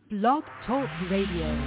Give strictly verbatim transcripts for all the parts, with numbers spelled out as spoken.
Blog Talk Radio.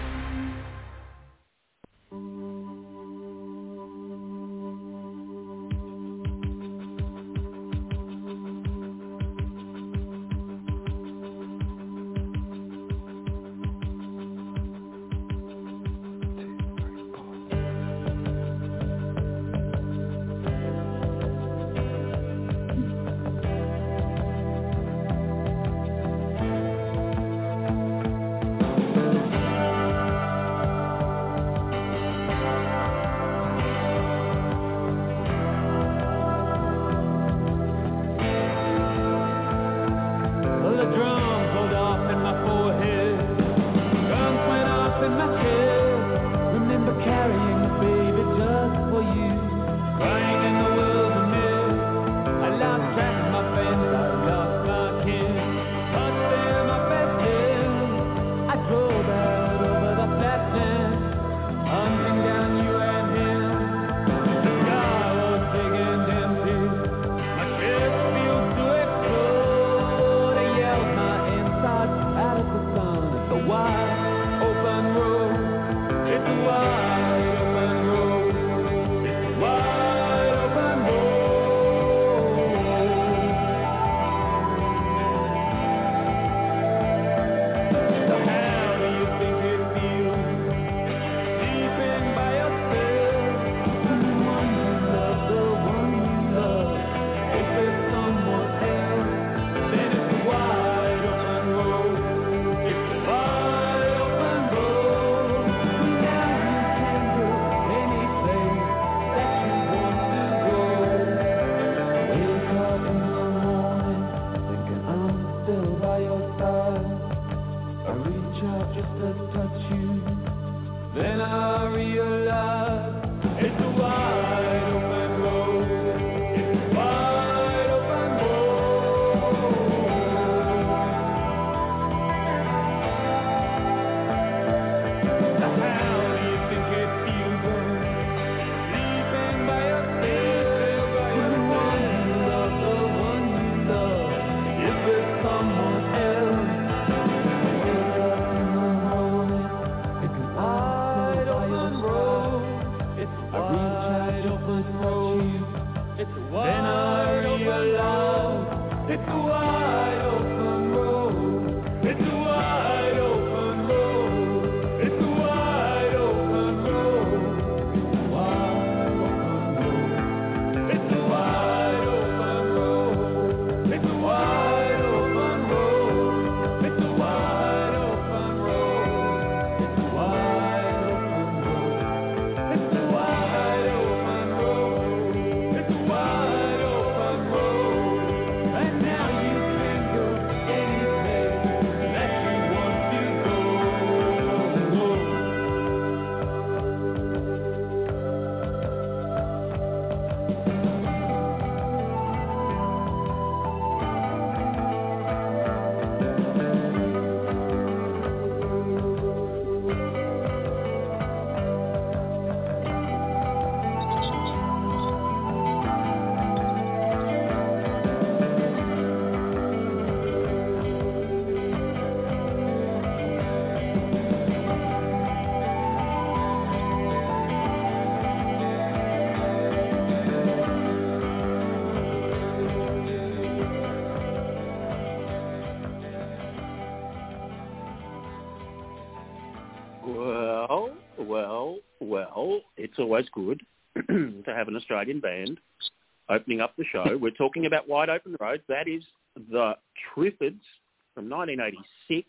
It's always good to have an Australian band opening up the show. We're talking about Wide Open Road. That is the Triffids from nineteen eighty-six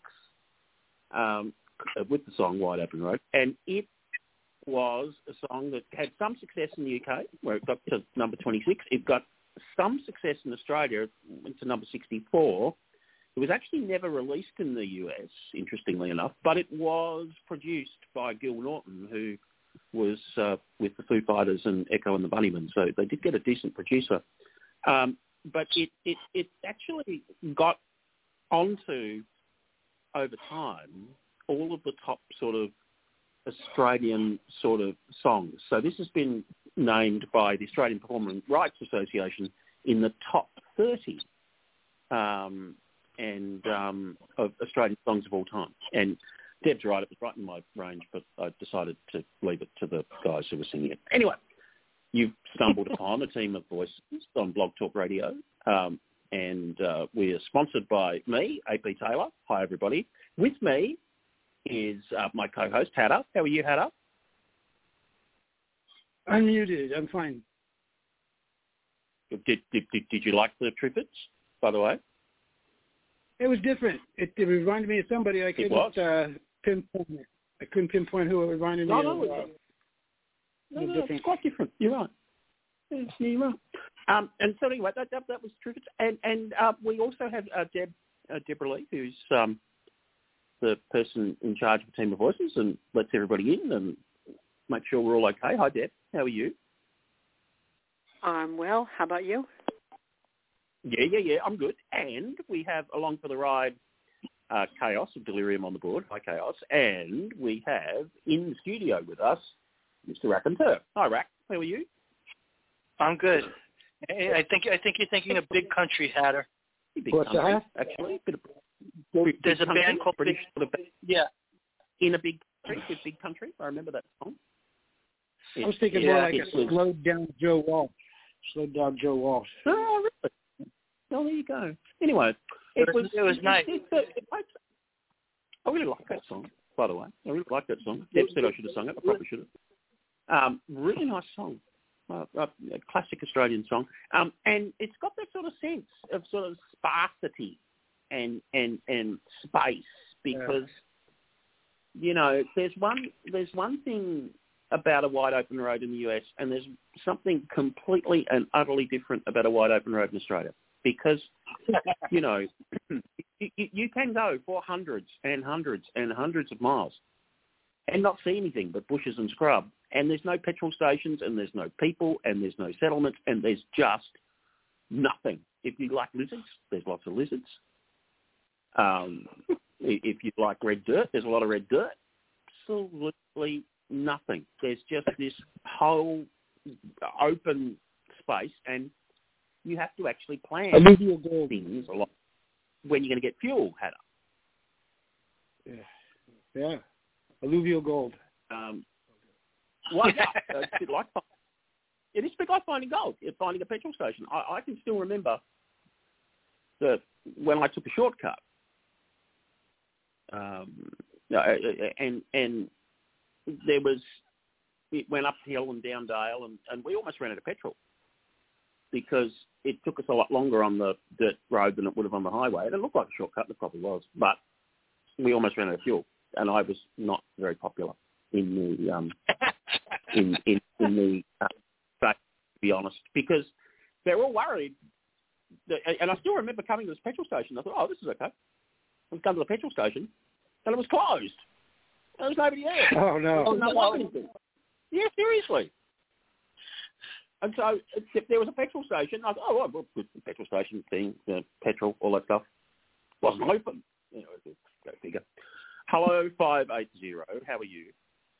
um, with the song Wide Open Road. And it was a song that had some success in the U K, where it got to number twenty-six. It got some success in Australia. It went to number sixty-four. It was actually never released in the U S, interestingly enough, but it was produced by Gil Norton, who was uh, with the Foo Fighters and Echo and the Bunnymen, so they did get a decent producer. Um, but it, it, it actually got onto, over time, all of the top sort of Australian sort of songs. So this has been named by the Australian Performing Rights Association in the top thirty um, and um, of Australian songs of all time. And Deb's right, it was right in my range, but I decided to leave it to the guys who were singing it. Anyway, you've stumbled upon a team of voices on Blog Talk Radio, um, and uh, we are sponsored by me, A P Taylor. Hi, everybody. With me is uh, my co-host, Hatter. How are you, Hatter? I'm muted. I'm fine. Did, did, did, did you like the Triffids, by the way? It was different. It, it reminded me of somebody. I couldn't uh, pinpoint it. I couldn't pinpoint who it reminded me no, of. No, uh, no, no, it's quite different. You're right. Yes, you're right. Um, and so anyway, that that, that was Triffids. And, and uh, we also have uh, Deb, uh, Deborah Lee, who's um, the person in charge of the team of voices and lets everybody in and make sure we're all okay. Hi, Deb. How are you? I'm well. How about you? Yeah, yeah, yeah. I'm good. And we have along for the ride uh, Chaos of Delirium on the board. Hi, Chaos. And we have in the studio with us Mister Raconteur. Hi, Rack. How are you? I'm good. Hey, I think I think you're thinking of Big Country, Hatter. Big What's country, that? actually. Bit of, There's big a country, band called British Big, sort of band. Yeah. In a Big Country, with Big Country. I remember that song. I was thinking yeah, more like it a was, slowed down Joe Walsh. Slowed down Joe Walsh. Oh, really? Well, there you go. Anyway, it, It was was- it was nice. It, it, it, I really like that song, by the way. I really like that song. Deb said I should have sung it. I probably should have. Um, really nice song. Uh, uh, a classic Australian song. Um, and it's got that sort of sense of sort of sparsity and and and space because, yeah. you know, there's one there's one thing about a wide open road in the U S and there's something completely and utterly different about a wide open road in Australia because, you know, you, you can go for hundreds and hundreds and hundreds of miles and not see anything but bushes and scrub. And there's no petrol stations and there's no people and there's no settlements and there's just nothing. If you like lizards, there's lots of lizards. Um, if you like red dirt, there's a lot of red dirt. Absolutely nothing. There's just this whole open space and you have to actually plan Alluvial gold. things a lot when you're going to get fuel, Hatter. Yeah. Yeah. Alluvial gold. Um, well, yeah, it's a bit like it is a bit like finding gold, finding a petrol station. I, I can still remember that when I took a shortcut, um, and and there was it went uphill and down dale, and, and we almost ran out of petrol because it took us a lot longer on the dirt road than it would have on the highway. And it looked like a shortcut, it probably was, but we almost ran out of fuel, and I was not very popular in the um, in, in in the uh, state, to be honest, because they're all worried. That, and I still remember coming to this petrol station. I thought, oh, this is okay. I come to the petrol station, and it was closed. There was nobody there. Oh, no. Oh, no, anything. Yeah, seriously. And so if there was a petrol station. I thought, oh, well, good petrol station thing, you know, petrol, all that stuff. Wasn't open. You know, go figure. Hello, five eight zero. How are you?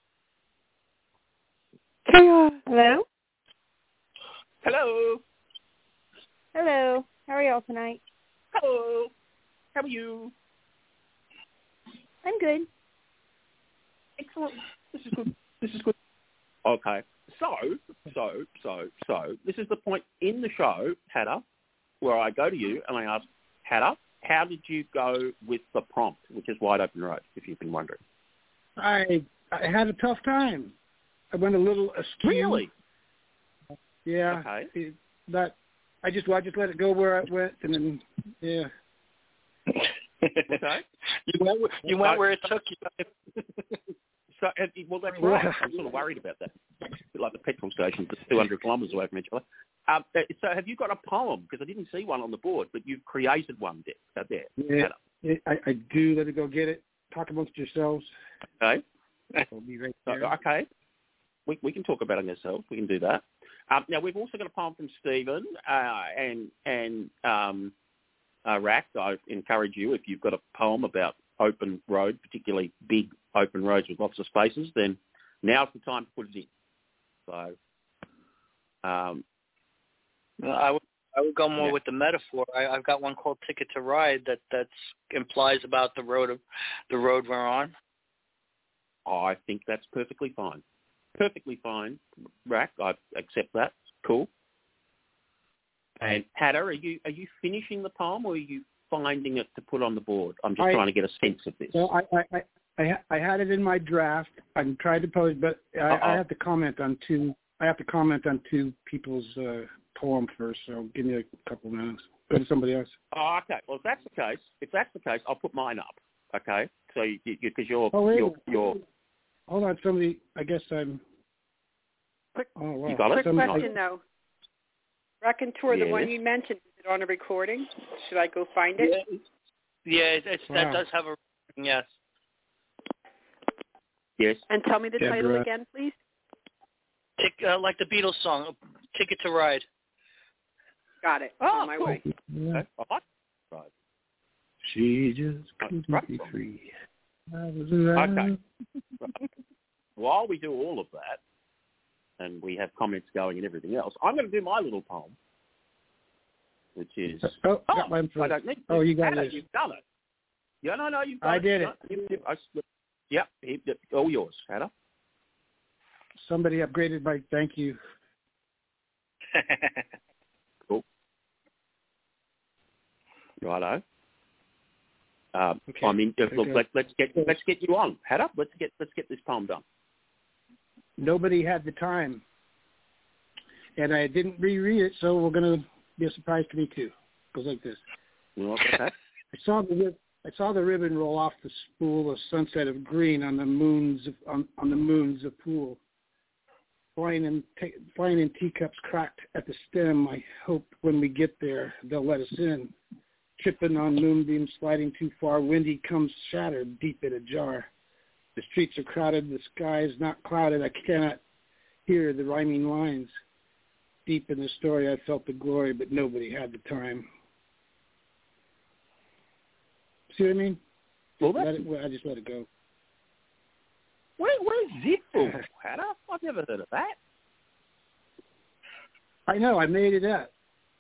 Hello. Hello. Hello. How are y'all tonight? Hello. How are you? I'm good. Excellent. This is good. This is good. Okay. So, so, so, so, this is the point in the show, Hatter, where I go to you and I ask, Hatter, how did you go with the prompt, which is Wide Open Road, if you've been wondering? I I had a tough time. I went a little askew. Really? Yeah. Okay. It, that I just I just let it go where I went, and then yeah. Okay. You went, you went where it took you. So, and, well, that's right. I'm sort of worried about that. Like the petrol stations, it's two hundred kilometres away from each other. Um, so have you got a poem? Because I didn't see one on the board, but you've created one there. there. Yeah, yeah, I, I do. Let it go get it. Talk amongst yourselves. Okay. I'll be right So, there. okay. We, we can talk about it ourselves. We can do that. Um, now, we've also got a poem from Stephen uh, and, and um, uh, Rack. I encourage you, if you've got a poem about open road, particularly big open roads with lots of spaces, then now's the time to put it in. So, um, I would I would go more Yeah. with the metaphor. I, I've got one called Ticket to Ride that that's implies about the road of the road we're on. I think that's perfectly fine. Perfectly fine, Rack. I accept that. Cool. And Hatter, are you are you finishing the poem or are you finding it to put on the board? I'm just I, trying to get a sense of this. Well, I I, I, I, ha- I had it in my draft. I'm trying to pose, but I, I have to comment on two. I have to comment on two people's uh, poem first. So give me a couple minutes. Go to somebody else. Oh, okay. Well, if that's the case, if that's the case, I'll put mine up. Okay. So you because you, you're Oh, wait. you're, you're Hold on, somebody. I guess I'm. Quick, Oh wow. You got it? quick Somebody- question though. Raconteur, the Yes. one you mentioned, is it on a recording? Should I go find it? Yeah, yeah it, it's, Wow. that does have a yes. yes. And tell me the Deborah. title again, please. Tick, uh, like the Beatles song, Ticket to Ride. Got it. Oh, on my cool. way. Okay. All right. Right. She just couldn't Right. be free. I was alive. Okay. While we do all of that, and we have comments going and everything else, I'm going to do my little poem, which is... Oh, Oh, got mine I first. don't need to. Oh, you got Anna, this. You've done it. Yeah, no, no, you've done I it. did No, it. you- you- I slipped. Yep, he- yep, all yours, Hannah. Somebody upgraded my thank you. Cool. Righto. Um, Okay. I mean, look, Okay. let, let's get let's get you on, Hannah. Let's get let's get this poem done. Nobody had the time, and I didn't reread it, so we're going to be a surprise to me too. Goes like this. You know okay? I saw the rib- I saw the ribbon roll off the spool of sunset of green on the moons of, on, on the moons of pool. Flying in t- flying in teacups cracked at the stem. I hope when we get there they'll let us in. Tripping on moonbeams, sliding too far. Windy comes shattered deep in a jar. The streets are crowded. The sky is not clouded. I cannot hear the rhyming lines. Deep in the story, I felt the glory, but nobody had the time. See what I mean? Well, Let that's, it, well, I just let it go. where, where's Zippo, Hannah? I've never heard of that. I know. I made it up.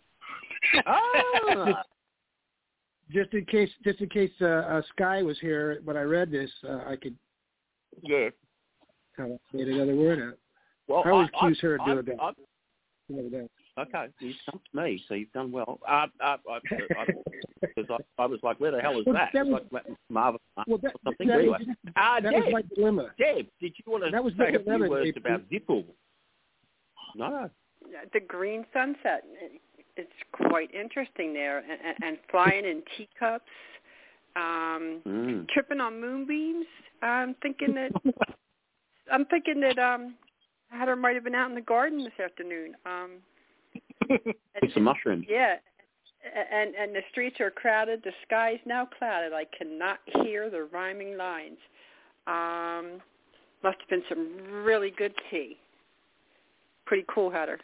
Ah, Just in case, just in case uh, uh, Sky was here when I read this, uh, I could yeah. kind of made another word out. Well, I always I, accuse her of I, doing I, that. I, Doing that. Okay, you stumped me, so you've done well. Uh, uh, I, I, I, I was like, where the hell is Well, that? that was- It's like Marvin Well, that, or something. that, Anyway, was, uh, that Deb, was my dilemma. Deb, did you want to That was say my a few dilemma, words Dave. about Zippo? No. The green sunset. It's quite interesting there. And, and, and flying in teacups. Um, Mm. tripping on moonbeams. I'm thinking that I'm thinking that um, Hatter might have been out in the garden this afternoon. Um, And some mushrooms. yeah, and and the streets are crowded. The sky is now clouded. I cannot hear the rhyming lines. Um, must have been some really good tea. Pretty cool, Hatter.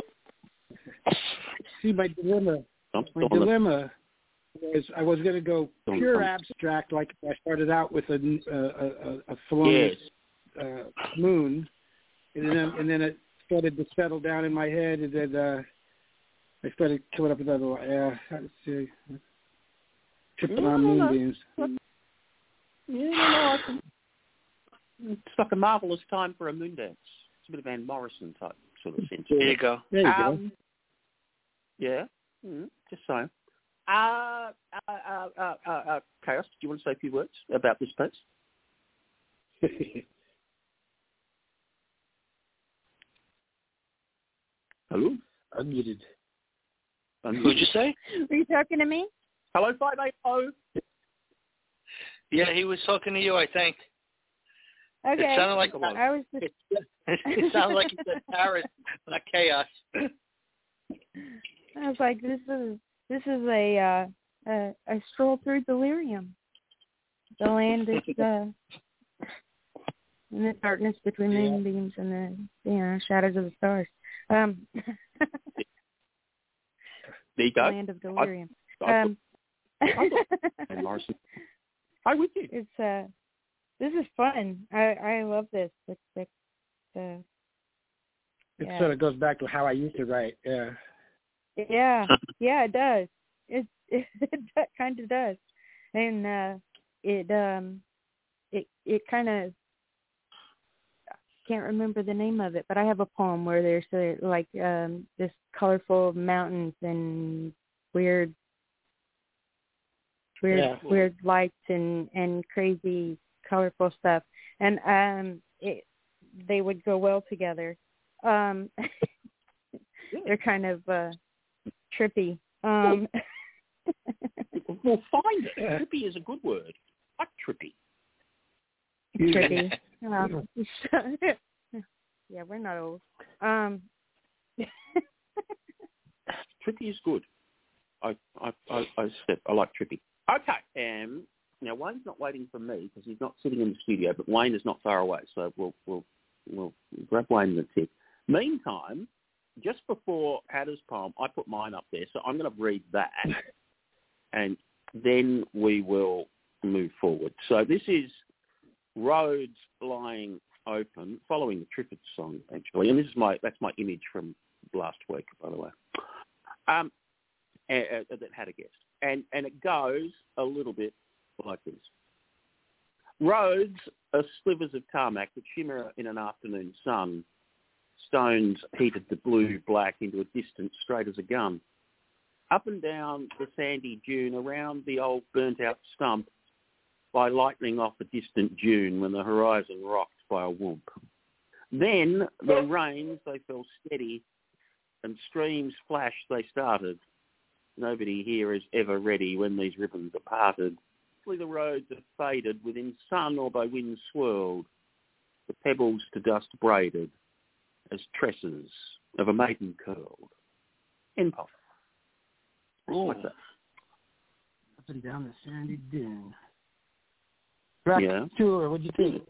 See, my dilemma, I'm my still on dilemma was I was going to go Don't pure come. abstract, like I started out with a a, a, a the, felonious yes. uh, moon, and then and then it started to settle down in my head, and then uh, I started coming up with other. Yeah, let's see, tripping on No, no, no. moonbeams. Yeah, no, no, I can- it's like a marvellous time for a moon dance. It's a bit of Van Morrison type sort of sense. There you go. There you go. Um, yeah, mm, just saying. Uh, uh, uh, uh, uh, uh, Chaos, do you want to say a few words about this piece? Hello? Unmuted. Who'd you say? Were you talking to me? Hello, five eight zero. Yeah, he was talking to you, I think. Okay. It sounded like I was just, it sounded like he said Paris, not chaos. I was like, this is this is a uh, a, a stroll through delirium. The land is uh, in the darkness between Yeah. moonbeams and the you know shadows of the stars. Um, There you go. land of delirium. I, I, Um, Van Morrison. Hi with you. it's uh, this is fun. I I love this. It's it's uh, It yeah. sort of goes back to how I used to write. Yeah. Yeah, yeah, it does. It it, it kind of does, and uh, it um it it kind of can't remember the name of it, but I have a poem where there's a, like um this colorful mountains and weird weird Yeah. weird lights and and crazy colorful stuff, and um it they would go well together. Um, they're kind of uh, trippy. Um, Well, find it. Trippy is a good word. I like trippy. trippy. Um, yeah, we're not old. Um, Trippy is good. I I I, I, said, I like trippy. Okay. Um, now Wayne's not waiting for me because he's not sitting in the studio, but Wayne is not far away, so we'll we'll we'll grab Wayne in the tip. Meantime, just before Hatters' poem, I put mine up there, so I'm going to read that, and then we will move forward. So this is Roads Lying Open, following the Triffids song, actually, and this is my that's my image from last week, by the way. Um, uh, uh, that had a guest, and and it goes a little bit like this. Roads are slivers of tarmac that shimmer in an afternoon sun. Stones heated the blue-black into a distance straight as a gun. Up and down the sandy dune, around the old burnt-out stump, by lightning off a distant dune when the horizon rocked by a whoomp. Then the rains, they fell steady, and streams flash they started. Nobody here is ever ready when these ribbons are parted. The roads are faded within sun or by wind swirled, the pebbles to dust braided, as tresses of a maiden curled. End poem. Oh. What's that? Up and down the sandy dune. Track Yeah. tour, what'd you think?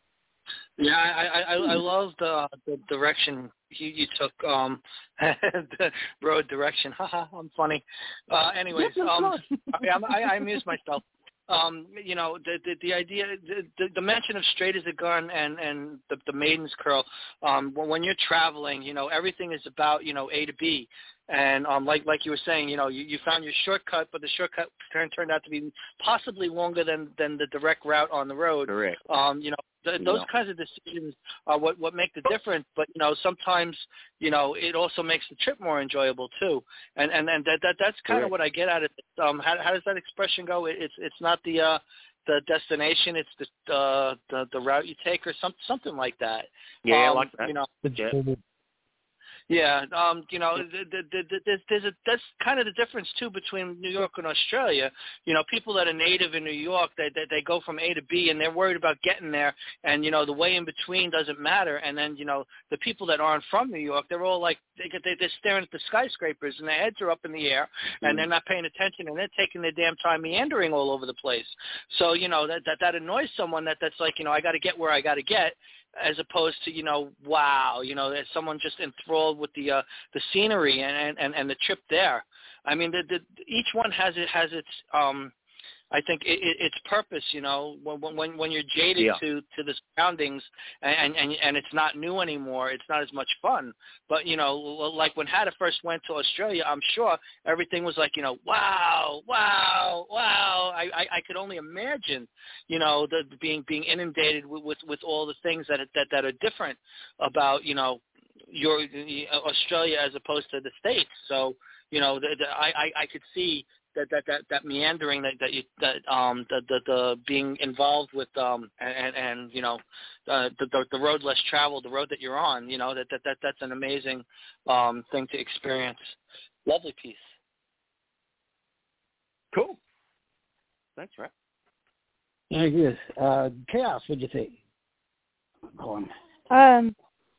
Yeah, I I, I I love the the direction you, you took, um, the road direction. Haha, I'm funny. Uh, anyways, um, I, I I amuse myself. Um, you know, the the, the idea, the, the the mention of straight as a gun and and the, the maiden's curl. Um, when, when you're traveling, you know, everything is about, you know, A to B. And um, like like you were saying, you know, you, you found your shortcut, but the shortcut turned turned out to be possibly longer than, than the direct route on the road. Correct. Um, you know, th- those Yeah. kinds of decisions are what, what make the difference. But you know, sometimes you know it also makes the trip more enjoyable too. And and then that, that that's kind Correct. of what I get at it. Um, how, how does that expression go? It, it's it's not the uh, the destination, it's the uh, the the route you take, or some something like that. Yeah, I um, like that. You know. Yeah. Yeah, um, you know, the, the, the, there's, there's a, that's kind of the difference too between New York and Australia. You know, people that are native in New York, they, they they go from A to B, and they're worried about getting there, and you know, the way in between doesn't matter. And then you know, the people that aren't from New York, they're all like they get they, they're staring at the skyscrapers, and their heads are up in the air, and they're not paying attention, and they're taking their damn time meandering all over the place. So you know, that that, that annoys someone that that's like, you know, I got to get where I got to get, as opposed to, you know, wow, you know, there's someone just enthralled with the uh, the scenery and, and, and the trip there. I mean, the, the, each one has it has its um, I think it, it, its purpose. You know, when when when you're jaded Yeah. to, to the surroundings and, and and it's not new anymore, it's not as much fun. But you know, like when Hatter first went to Australia, I'm sure everything was like, you know, wow, wow, wow. I, I, I could only imagine, you know, the being being inundated with, with, with all the things that that that are different about, you know, your Australia as opposed to the States. So you know, the, the, I, I I could see that that that, that meandering that that, you, that um the, the the being involved with um and and you know uh, the, the the road less traveled, the road that you're on, you know, that that, that that's an amazing um thing to experience. Lovely piece. Cool. Thanks, Rap. Very good. Uh, Chaos, what'd you think? Go on. Um,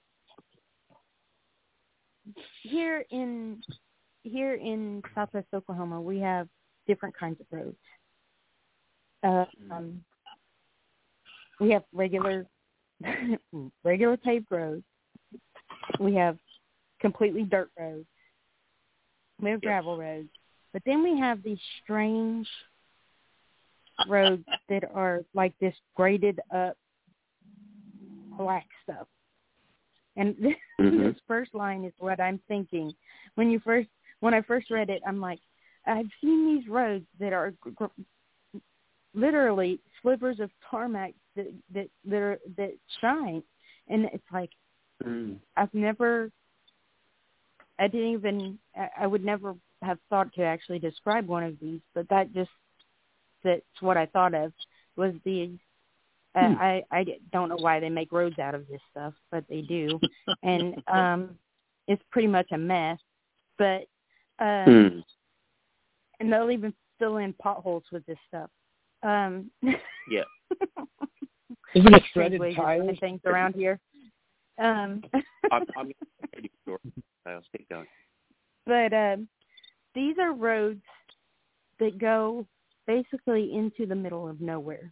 here in here in Southwest Oklahoma, we have different kinds of roads. Uh, um, we have regular regular paved roads. We have completely dirt roads. We have gravel roads. But then we have these strange roads that are like this graded up black stuff. And this, Mm-hmm. this first line is what I'm thinking. When you first when I first read it, I'm like, I've seen these roads that are gr- gr- literally slivers of tarmac that that that, are, that shine, and it's like mm. I've never, I didn't even, I would never have thought to actually describe one of these, but that just that's what I thought of was the. Uh, hmm. I I don't know why they make roads out of this stuff, but they do, and um, it's pretty much a mess. But um, hmm. and they'll even fill in potholes with this stuff. Um, yeah. Isn't it shredded tires? Things around here. Um, I'm, I'm sure. I'll keep going. But um, these are roads that go basically into the middle of nowhere.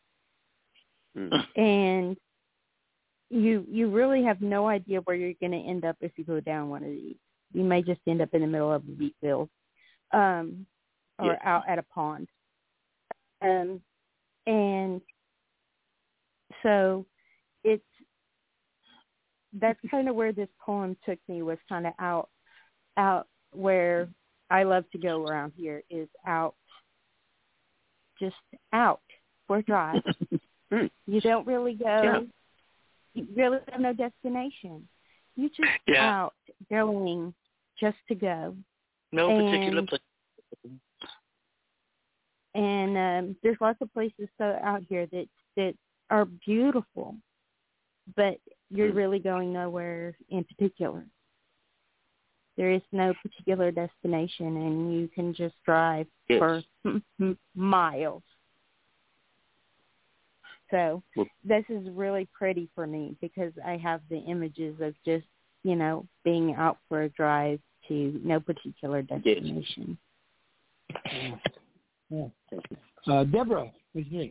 And you you really have no idea where you're going to end up if you go down one of these. You may just end up in the middle of a beet field um, or yes. out at a pond. Um, and so it's that's kind of where this poem took me, was kind of out out where I love to go around here, is out, just out for a drive. You don't really go, yeah. you really have no destination. You just yeah. out going just to go. No and, particular place. And um, there's lots of places so out here that, that are beautiful, but you're mm. really going nowhere in particular. There is no particular destination, and you can just drive yes. for m- miles. So this is really pretty for me because I have the images of just, you know, being out for a drive to no particular destination. Yeah. Yeah. Uh, Deborah, what do you think?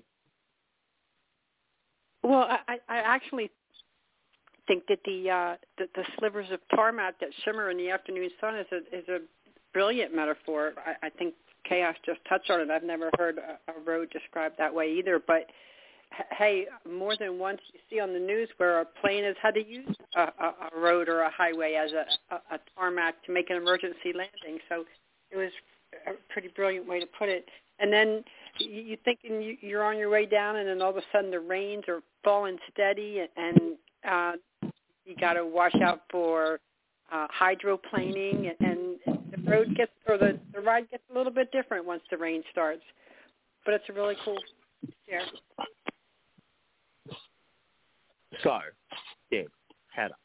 Well, I, I actually think that the, uh, the the slivers of tarmac that shimmer in the afternoon sun is a is a brilliant metaphor. I, I think Chaos just touched on it. I've never heard a, a road described that way either, but hey, more than once you see on the news where a plane has had to use a, a, a road or a highway as a, a, a tarmac to make an emergency landing. So it was a pretty brilliant way to put it. And then you, you thinking you, you're on your way down, and then all of a sudden the rains are falling steady, and uh, you got to watch out for uh, hydroplaning, and, and the road gets or the, the ride gets a little bit different once the rain starts. But it's a really cool share. So, Deb, Hatter,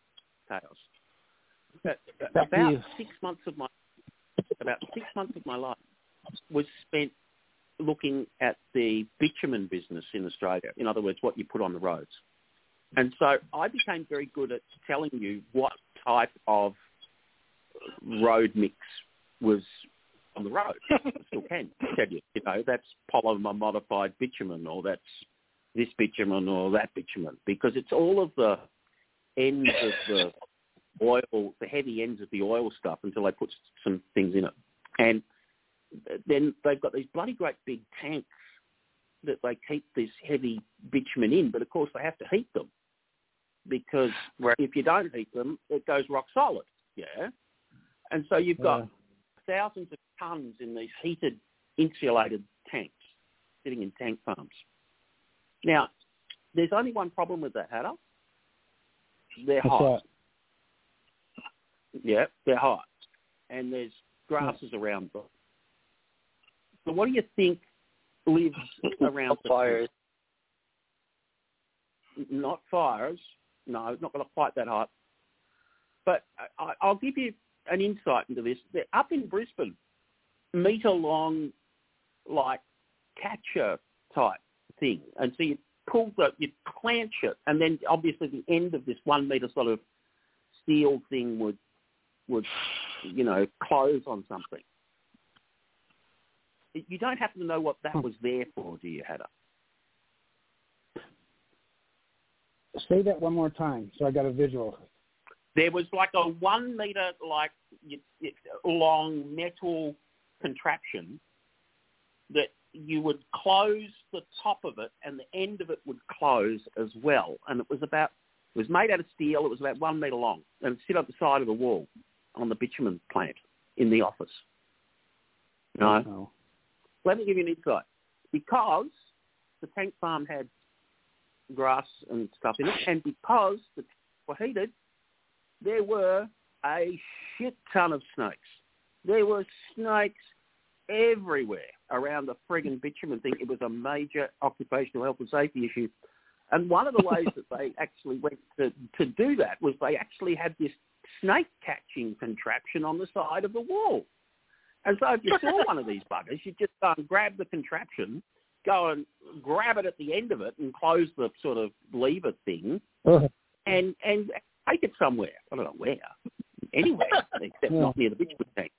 Chaos. About six months of my about six months of my life was spent looking at the bitumen business in Australia. In other words, what you put on the roads. And so I became very good at telling you what type of road mix was on the road. I still can tell you. You know, that's polymer modified bitumen, or that's this bitumen or that bitumen, because it's all of the ends of the oil, the heavy ends of the oil stuff until they put some things in it. And then they've got these bloody great big tanks that they keep this heavy bitumen in, but of course they have to heat them because if you don't heat them, it goes rock solid, yeah? And so you've got yeah. thousands of tons in these heated, insulated tanks sitting in tank farms. Now, there's only one problem with that, Hatter. They're What's hot. That? Yeah, they're hot. And there's grasses yeah. around them. So what do you think lives around the fires? Not fires. No, it's not going to quite that hot. But I, I'll give you an insight into this. They're up in Brisbane, metre-long, like, catcher type thing. And so you pull the, you clench it, and then obviously the end of this one metre sort of steel thing would, would, you know, close on something. You don't happen to know what that was there for, do you, Hatter? Say that one more time so I got a visual. There was like a one metre, like, long metal contraption that you would close the top of it and the end of it would close as well. And it was about, it was made out of steel. It was about one metre long and it sit on the side of the wall on the bitumen plant. in the office. No. No. Let me give you an insight. Because the tank farm had grass and stuff in it, and because the tanks were heated, there were a shit ton of snakes. There were snakes everywhere around the friggin' bitumen thing. It was a major occupational health and safety issue. And one of the ways that they actually went to, to do that was they actually had this snake catching contraption on the side of the wall. And so if you saw one of these buggers, you just go and grab the contraption, go and grab it at the end of it and close the sort of lever thing Uh, and, and take it somewhere. I don't know where. Anywhere, except Yeah. not near the bitumen tank.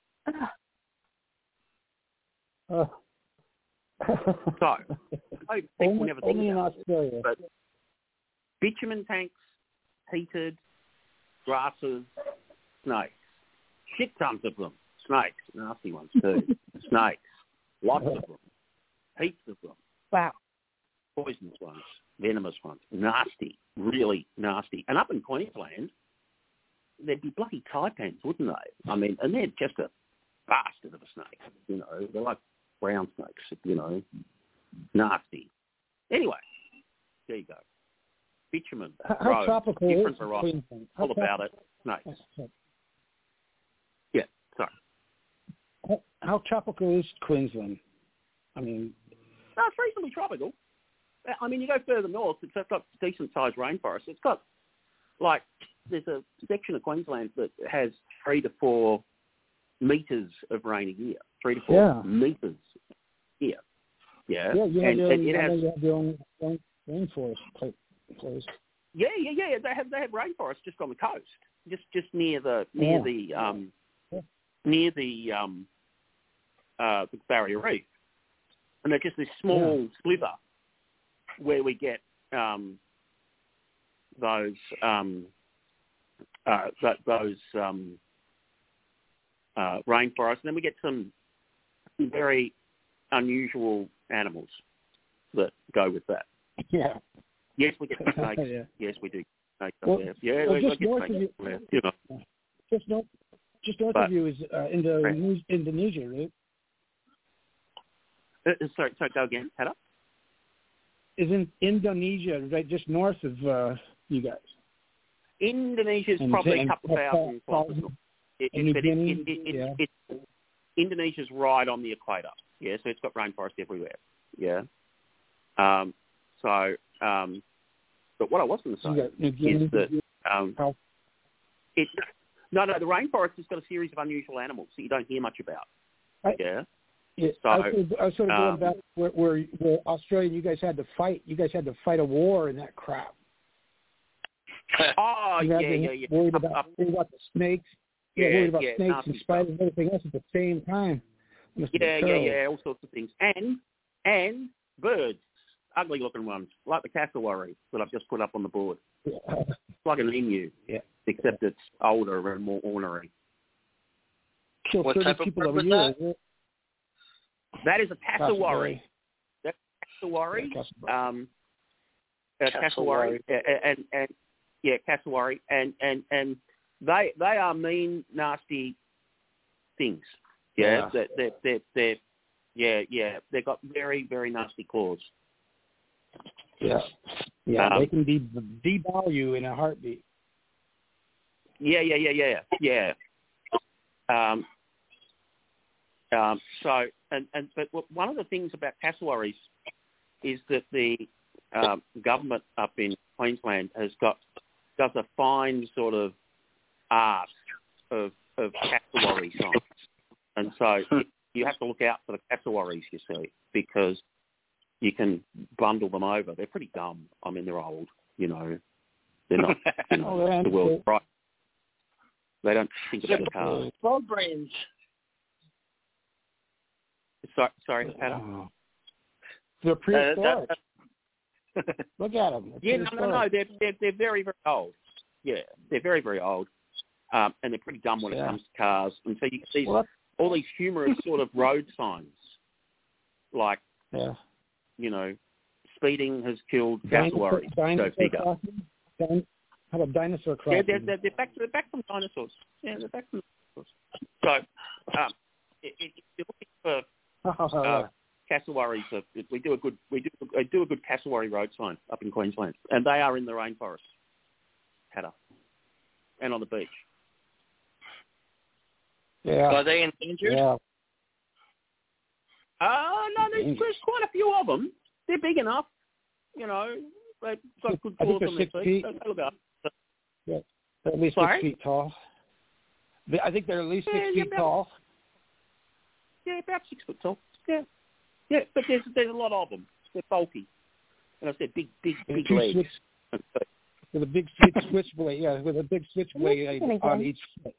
uh, So, I think only, we'll never think only in about it. Australia. But bitumen tanks, heated, grasses, snakes. Shit tons of them. Snakes, nasty ones too. Snakes, lots of them. Heaps of them. Wow. Poisonous ones, venomous ones. Nasty, really nasty. And up in Queensland, there'd be bloody taipans, wouldn't they? I mean, and they're just a bastard of a snake. You know, they're like brown snakes, you know, nasty. Anyway, there you go. Bitumen, How, how road, tropical different is variety, Queensland? How all about it, snakes. trop- Yeah, sorry. How, how tropical is Queensland? I mean, No, it's reasonably tropical. I mean, you go further north, it's got decent-sized rainforest. It's got, like, there's a section of Queensland that has three to four metres of rain a year. Three to four Yeah. metres a year. Yeah. yeah, you have and, your and own, it I know has, you have your own, own rainforest type place. yeah, yeah, yeah. They have they have rainforest just on the coast, just just near the near Yeah. the um Yeah. near the um uh the Barrier Reef, and they're just this small Yeah. sliver where we get um those um uh th- those um uh rainforests, and then we get some very unusual animals that go with that. Yeah. Yes, we get snakes. Yeah. Yes, we do. Snakes Well- up there. Yeah, well, we, just we get north snakes of you- up there. You know. Just north, just north But- of you is uh, Indo- Right. Indonesia, right? Uh, sorry, sorry, go again. Head up. Is in Indonesia right just north of uh, you guys? Indonesia's And- probably a and- couple and- thousand kilometres. and- north. It, and it, but it, New it, Guinea, it, yeah. it, it, Indonesia's right on the equator. Yeah, so it's got rainforest everywhere. Yeah. Um. So, um, but what I was going to You say got New Guinea, is that um, How- it. No, no, the rainforest has got a series of unusual animals that you don't hear much about. I- Yeah. Yeah, So, I was sort of, I was sort of going um, back where, where, where Australia, you guys had to fight. You guys had to fight a war in that crap. Oh, You yeah, had to yeah, yeah. Worried Up, about, up, worried about the snakes. yeah, Yeah, worried about yeah, snakes nasty and spiders and everything else at the same time. Must have been Yeah, yeah, terrible. yeah, all sorts of things. And and birds, ugly looking ones, like the cassowary that I've just put up on the board. Yeah. It's like an emu, Yeah. except it's older and more ornery. Kill What thirty type of people bird every was year. that? is it? That is a cassowary. Cassowary. That's a cassowary. Yeah, cassowary. Um, a cassowary, and, and and yeah, cassowary, and and and they they are mean, nasty things. Yeah, Yeah. They, they, they, they're yeah, yeah. They've got very very nasty claws. Yeah. Yeah, Um, they can de- devalue you in a heartbeat. Yeah, yeah, yeah, yeah, yeah. Um, um, so, and, and but one of the things about cassowaries is that the um, government up in Queensland has got does a fine sort of art of of cassowary signs, and so you have to look out for the cassowaries, you see, because you can bundle them over. They're pretty dumb. I mean, they're old, you know. They're not, you know, Oh, they're the world's antiquated. right. They don't think about the cars. Ball brains. Sorry, sorry, Hannah. Oh. They're Uh, prehistoric. that- Look at them. yeah, no, no, no. They're, they're they're very very old. Yeah, they're very very old, um, and they're pretty dumb when Yeah. it comes to cars. And so you see Well, all these humorous sort of road signs, like yeah. you know, speeding has killed Dinosaur, cassowaries. Go dinosaur figure. crossing? Din- How about dinosaur Yeah, crossing? they're, they're, they're back. They're back from dinosaurs. Yeah, they're back from dinosaurs. So So, um, if you're looking for uh, cassowaries, uh, we do a good we do I do a good cassowary road sign up in Queensland, and they are in the rainforest, Hatter, and on the beach. Yeah. Are they endangered? Yeah. Uh, no, there's, there's quite a few of them. They're big enough, you know. They've got good I think claws they're on their six feet. feet. They, they look up. Yeah. They're at least Sorry? six feet tall. They- I think they're at least six Yeah, yeah, feet about- tall. Yeah, about six foot tall. Yeah, yeah, but there's there's a lot of them. They're bulky, and I said big, big, And big two legs. switch- with a big switch, switchblade, yeah, with a big switchblade Listen on again. each foot.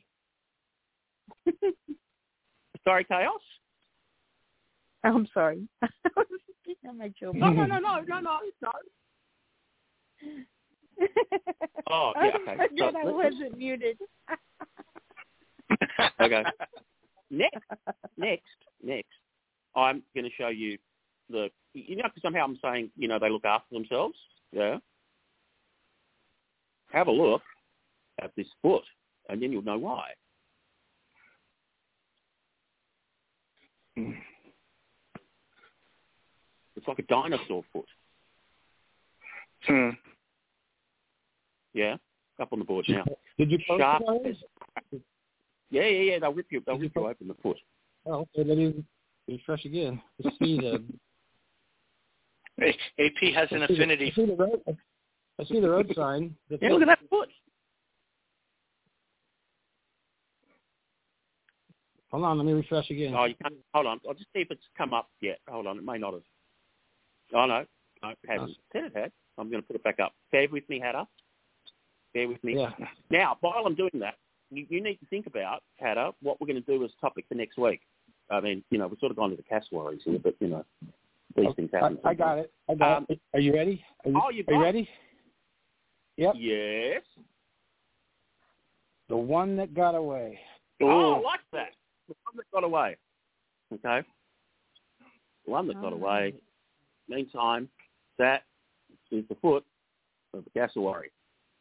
Sorry, Chaos. I'm sorry. Not my children. No, no, no, no, no, no, no. Oh, yeah, okay. I So, forgot I let's- wasn't muted. Okay. Next, next, next, I'm going to show you the, you know, because somehow I'm saying, you know, they look after themselves. Yeah. Have a look at this foot, and then you'll know why. It's like a dinosaur foot. Hmm. Yeah. Up on the board now. Did you post Sharp. it already? Yeah, yeah, yeah. They'll rip you. They'll Did you rip you post- open the foot. Oh, okay. Let me refresh again. To see the. A P has an I see the- affinity. I see the road. I see the road sign. The Yeah, look at that foot. Hold on, let me refresh again. Oh, you can't. Hold on. I'll just see if it's come up yet. Hold on. It may not have. Oh, no. No, it hasn't. Said it had. I'm going to put it back up. Bear with me, Hatter. Bear with me. Yeah. Now, while I'm doing that, you, you need to think about, Hatter, what we're going to do as topic for next week. I mean, you know, we've sort of gone to the cassowaries here, but, you know, these Oh, things happen. I, I got it. I got Um, it. Are you ready? Are you, Oh, you've are you got it? ready? Yep. Yes. The one that got away. Oh, I like that. The one that got away. Okay. The one that got away. Meantime, that is the foot of the cassowary.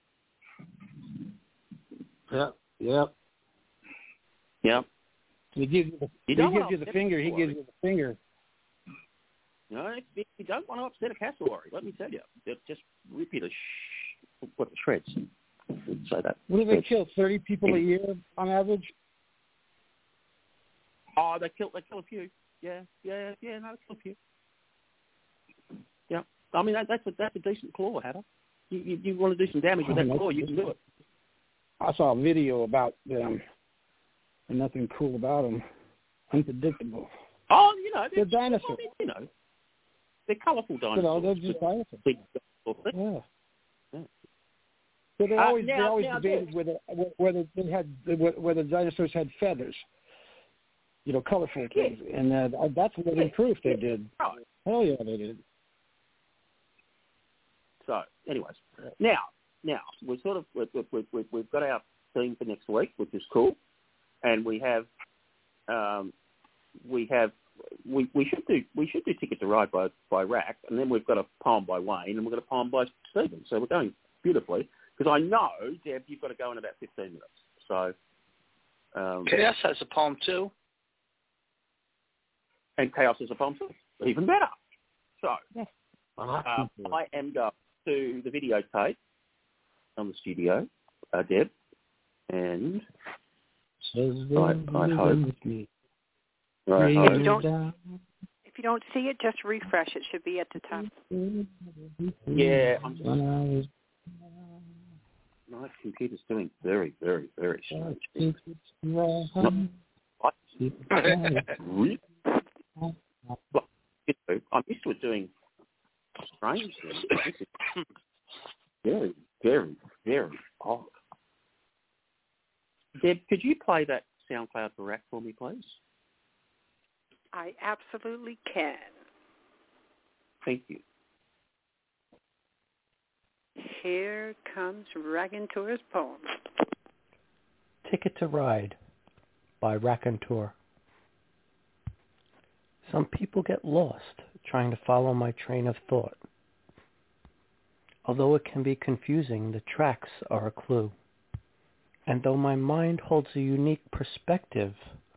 Yep. Yep. Yep. He gives you the, You he don't gives want you to the upset finger. a He gives you the finger. No, if you don't want to upset a cassowary, let me tell you, they'll just rip you to sh- what shreds. Say that. What do they Shreds. kill? Thirty people a year on average. Oh, they kill. They kill a few. Yeah, yeah, yeah. No, they kill a few. Yeah. I mean, that, that's a that's a decent claw, Hatter. You, you you want to do some damage with Oh, that that's- claw, you can do it. I saw a video about them, and nothing cool about them. Unpredictable. Oh, you know, They're they're dinosaurs. I mean, you know, they're colourful dinosaurs. You know, they're just dinosaurs. Big dinosaurs. Yeah. Yeah. So they Uh, always now- they always now debated this- whether whether they had whether dinosaurs had feathers, you know, colorful things, and uh, that's living proof they did. Right. Hell yeah, they did. So, anyways, now, now we're sort of we've, we've, we've, we've got our theme for next week, which is cool, and we have um, we have we, we should do we should do Ticket to Ride by by Rack, and then we've got a poem by Wayne, and we've got a poem by Stephen. So we're going beautifully because I know, Deb, you've got to go in about fifteen minutes. So um, Chaos has a poem too. and Chaos is a poem too, even better. So Yes. uh, I am going to the videotape on the studio, uh, Deb, and I, I hope. I If hope. you don't, if you don't see it, just refresh. It should be at the top. Yeah, I'm just, my computer's doing very, very, very strange things. Not, what? Really? Well, you know, I'm used to it doing strange things. This is very, very, very odd. Deb, could you play that SoundCloud for Rack for me, please? I absolutely can. Thank you. Here comes Ragantour's poem. Ticket to Ride by Raconteur. Some people get lost trying to follow my train of thought. Although it can be confusing, the tracks are a clue. And though my mind holds a unique perspective,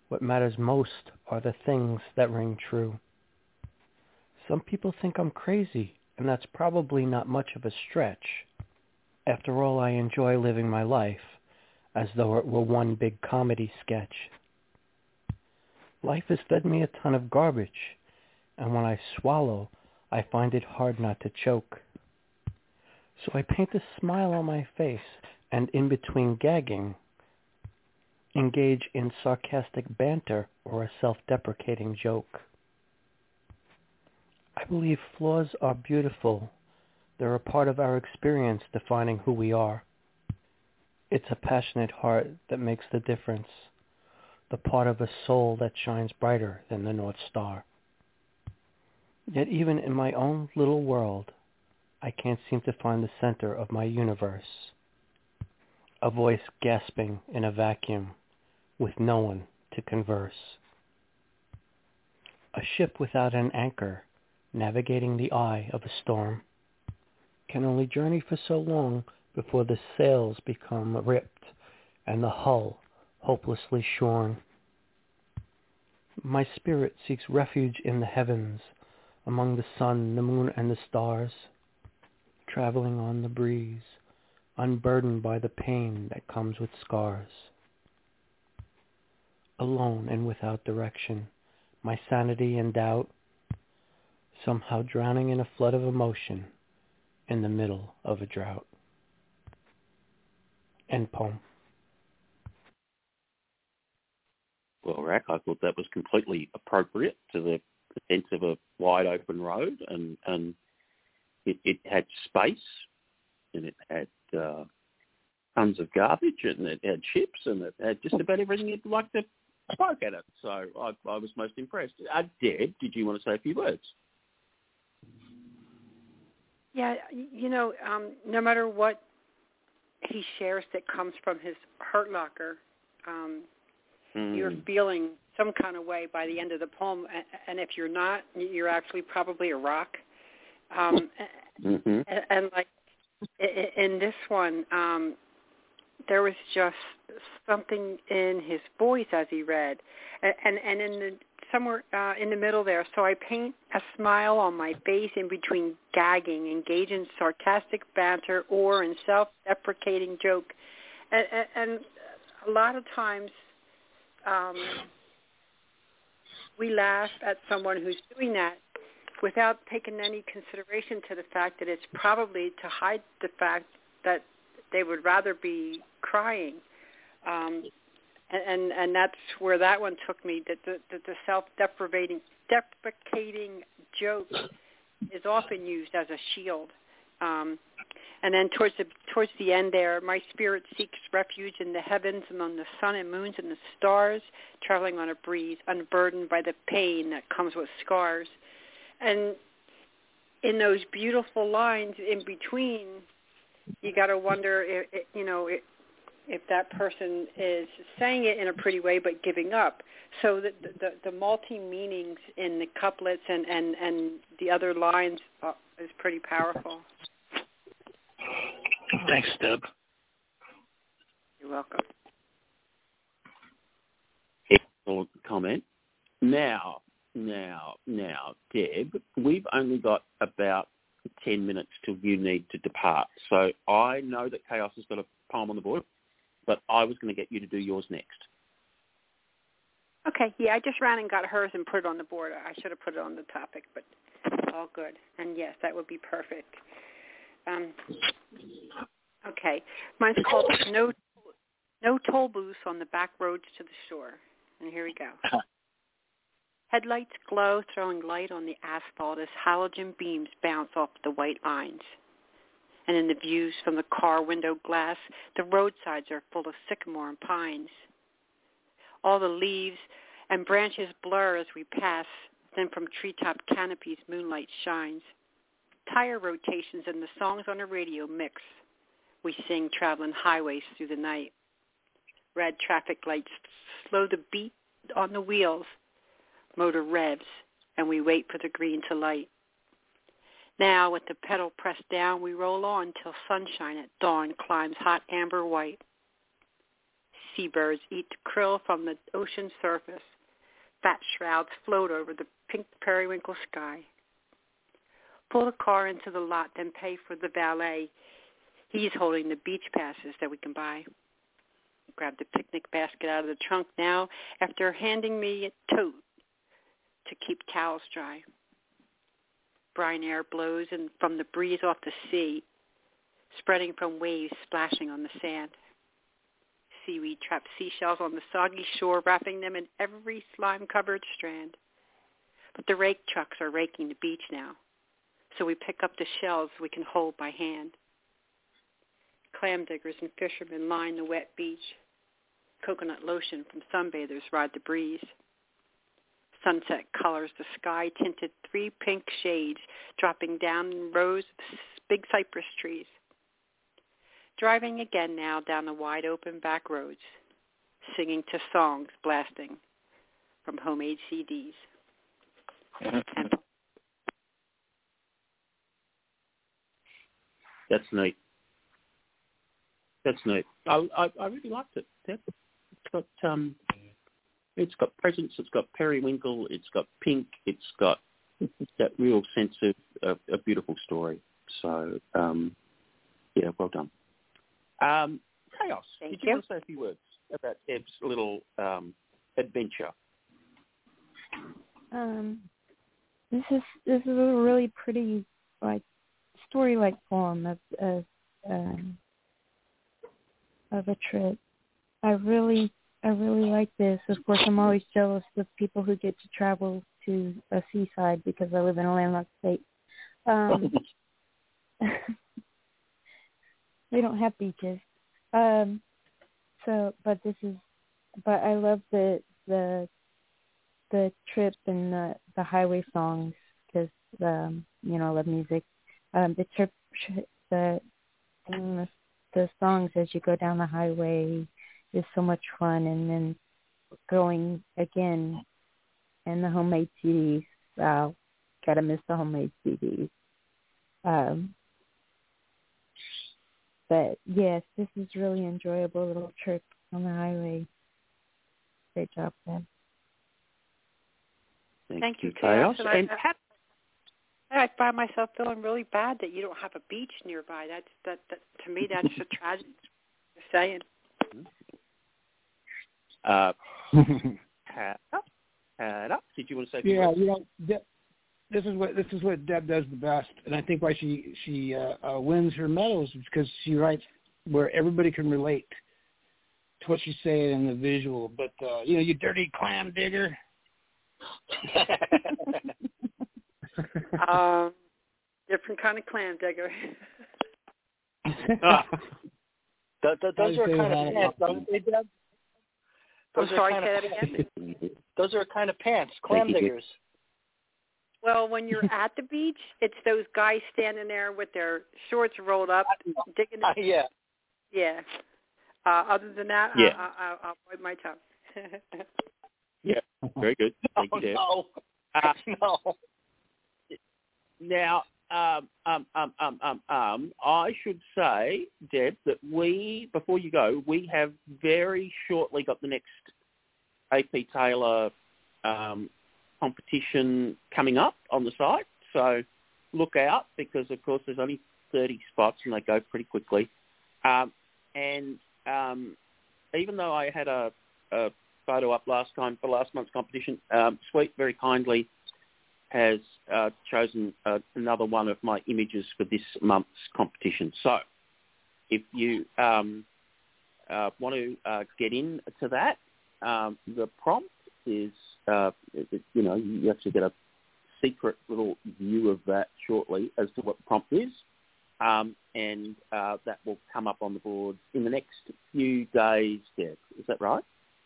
What matters most are the things that ring true. Some people think I'm crazy, and that's probably not much of a stretch. After all, I enjoy living my life as though it were one big comedy sketch. Life has fed me a ton of garbage, and when I swallow, I find it hard not to choke. So I paint a smile on my face, and in between gagging, engage in sarcastic banter or a self-deprecating joke. I believe flaws are beautiful. They're a part of our experience defining who we are. It's a passionate heart that makes the difference, the part of a soul that shines brighter than the North Star. Yet even in my own little world, I can't seem to find the center of my universe. A voice gasping in a vacuum with no one to converse. A ship without an anchor, navigating the eye of a storm, can only journey for so long before the sails become ripped and the hull hopelessly shorn. My spirit seeks refuge in the heavens, among the sun, the moon, and the stars, traveling on the breeze, unburdened by the pain that comes with scars. Alone and without direction, my sanity and doubt, somehow drowning in a flood of emotion in the middle of a drought. End poem. Well, Rack, I thought that was completely appropriate to the sense of a wide open road, and, and it, it had space, and it had uh, tons of garbage, and it had chips, and it had just about everything you'd like to spoke at it. So I, I was most impressed. Uh, Deb, did you want to say a few words? Yeah, you know, um, no matter what he shares that comes from his Hurt Locker, um, mm. you're feeling some kind of way by the end of the poem. And if you're not, you're actually probably a rock. Um, mm-hmm. and, and like in this one, um, there was just something in his voice as he read, and and, and in the somewhere uh, in the middle there. So I paint a smile on my face in between gagging, engage in sarcastic banter, or in self-deprecating joke, and, and, and a lot of times um, we laugh at someone who's doing that without taking any consideration to the fact that it's probably to hide the fact that they would rather be crying. Um, and, and, and that's where that one took me, that the, that the self-deprecating deprecating joke is often used as a shield. Um, and then towards the, towards the end there, my spirit seeks refuge in the heavens among the sun and moons and the stars, traveling on a breeze, unburdened by the pain that comes with scars. And in those beautiful lines in between, you got to wonder, if, you know, if, if that person is saying it in a pretty way but giving up. So the the, the multi-meanings in the couplets and, and, and the other lines uh, is pretty powerful. Thanks, Deb. You're welcome. Excellent comment. Now, now, now, Deb, we've only got about ten minutes till you need to depart. So I know that Chaos has got a poem on the board, but I was going to get you to do yours next. Okay, yeah, I just ran and got hers and put it on the board. I should have put it on the topic, but all good. And yes, that would be perfect. Um, okay, mine's called No No Toll Booths on the Back Roads to the Shore. And here we go. Headlights glow, throwing light on the asphalt as halogen beams bounce off the white lines. And in the views from the car window glass, the roadsides are full of sycamore and pines. All the leaves and branches blur as we pass, then from treetop canopies moonlight shines. Tire rotations and the songs on the radio mix. We sing traveling highways through the night. Red traffic lights slow the beat on the wheels. Motor revs, and we wait for the green to light. Now, with the pedal pressed down, we roll on till sunshine at dawn climbs hot amber white. Seabirds eat krill from the ocean surface. Fat shrouds float over the pink periwinkle sky. Pull the car into the lot, then pay for the valet. He's holding the beach passes that we can buy. Grab the picnic basket out of the trunk now after handing me a tote to keep towels dry. Brine air blows in from the breeze off the sea, spreading from waves splashing on the sand. Seaweed traps seashells on the soggy shore, wrapping them in every slime-covered strand. But the rake trucks are raking the beach now, so we pick up the shells we can hold by hand. Clam diggers and fishermen line the wet beach. Coconut lotion from sunbathers ride the breeze. Sunset colors the sky, tinted three pink shades, dropping down in rows of big cypress trees. Driving again now down the wide open back roads, singing to songs blasting from homemade C Ds. And That's neat. That's neat. I I, I really liked it. It's got um, it's got presence. It's got periwinkle. It's got pink. It's got that real sense of a, a beautiful story. So um, yeah, well done. Um, Chaos. Thank Did you, you. want to say a few words about Deb's little um, adventure? Um, this is this is a really pretty like story-like poem of of um, of a trip. I really I really like this. Of course, I'm always jealous of people who get to travel to a seaside because I live in a landlocked state. Um, we don't have beaches. Um, so, but this is, but I love the the the trip and the the highway songs because um, you know I love music. Um, the trip, the the the songs as you go down the highway is so much fun, and then going again and the homemade C Ds. Wow, gotta miss the homemade C Ds. Um, but yes, this is really enjoyable little trip on the highway. Great job, Ben. Thank, Thank you, Chaos. Chaos. And I, Pat, I find myself feeling really bad that you don't have a beach nearby. That's that, that to me that's a tragedy. Just saying. uh, Pat, Pat, did you want to say? a few Yeah, words? you know, De- this is what this is what Deb does the best, and I think why she she uh, uh, wins her medals is because she writes where everybody can relate to what she's saying in the visual. But uh, you know, you dirty clam digger. um, different kind of clam digger. Ah. Th- th- those I are say kind that of pants, don't they, Deb? I'm Those are sorry, kind say of that again. Those are kind of pants, clam Thank you. diggers. Well, when you're at the beach, it's those guys standing there with their shorts rolled up, digging. Uh, yeah. Yeah. Uh, other than that, Yeah. I, I, I'll avoid my tongue. Yeah, very good. Thank Oh, you, Deb. no. Uh, no. Now, um, um, um, um, um, um, I should say, Deb, that we, before you go, we have very shortly got the next A P Taylor um, competition coming up on the site. So look out because, of course, there's only thirty spots and they go pretty quickly. Um, and um, even though I had a, a photo up last time for last month's competition, um, Sweet very kindly has uh, chosen uh, another one of my images for this month's competition. So if you um, uh, want to uh, get into that, um, the prompt is, uh, it, you know, you have to get a secret little view of that shortly as to what the prompt is. Um, and uh, that will come up on the board in the next few days, Deb. Is that right?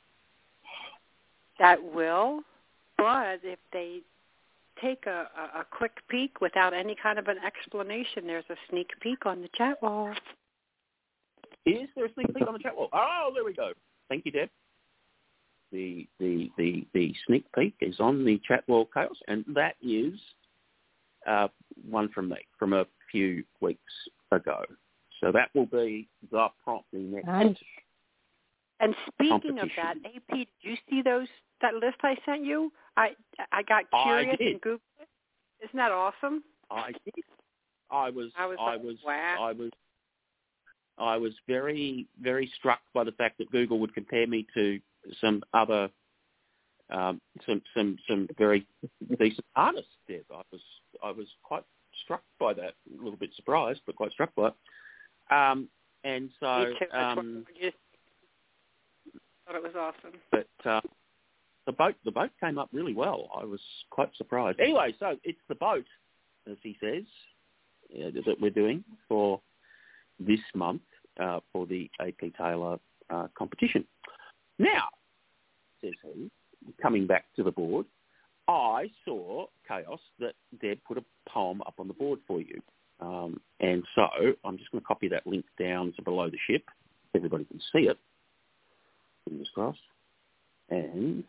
That will, but if they take a, a, a quick peek without any kind of an explanation, there's a sneak peek on the chat wall. Is there a sneak peek on the chat wall? Oh, there we go. Thank you, Deb. The the the, the sneak peek is on the chat wall, Chaos, and that is uh, one from me from a few weeks ago. So that will be the prompt the next Nice. And speaking of competition. that, A P, did you see those that list I sent you? I I got curious I did. and Googled it. Isn't that awesome? I did. I was. I was. I Like, was. wow. I was. I was very, very struck by the fact that Google would compare me to some other, um, some, some, some very decent artists. There, I was. I was quite struck by that. A little bit surprised, but quite struck by it. Um, and so. Me too. That's Um, what I just thought it was awesome. but uh, the boat, the boat came up really well. I was quite surprised. Anyway, so it's the boat, as he says, uh, that we're doing for this month uh, for the A P Taylor uh, competition. Now, says he, coming back to the board, I saw, Chaos, that Deb put a poem up on the board for you. Um, and so I'm just going to copy that link down to below the ship. Everybody can see it. Fingers crossed. And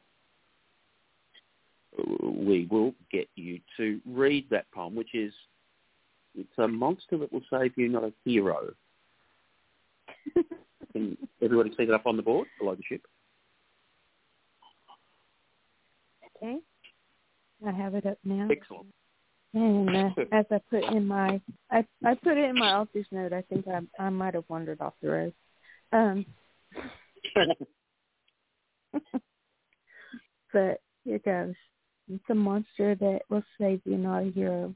we will get you to read that poem, which is, it's a monster that will save you, not a hero. Can everybody see that up on the board below the ship? Okay. I have it up now. Excellent. And uh, as I put in my, I I put it in my author's note. I think I I might have wandered off the road. Um, but here goes. It's a monster that will save you, not a hero.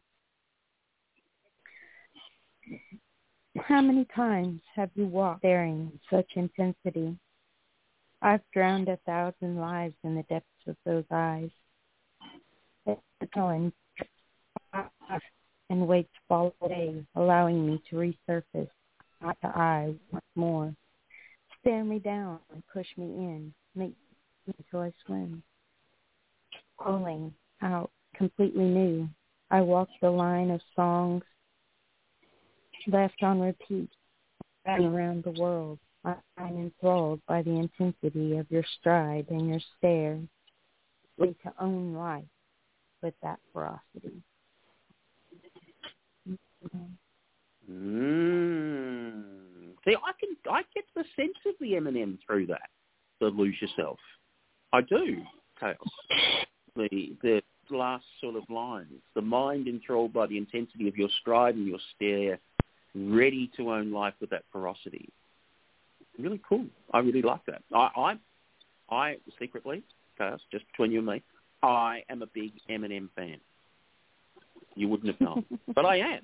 How many times have you walked staring in such intensity? I've drowned a thousand lives in the depths of those eyes. And and wait to fall away, allowing me to resurface, eye to eye once more. Stare me down and push me in, make me until I swim. Pulling out completely new, I walk the line of songs left on repeat, and around the world. I'm enthralled by the intensity of your stride and your stare, ready to own life with that ferocity. Mm. See, I can, I get the sense of the Eminem through that. The Lose Yourself, I do. Chaos. The the last sort of lines. The mind enthralled by the intensity of your stride and your stare, ready to own life with that ferocity. Really cool. I really like that. I, I, I secretly, Chaos, just between you and me, I am a big Eminem fan. You wouldn't have known, but I am.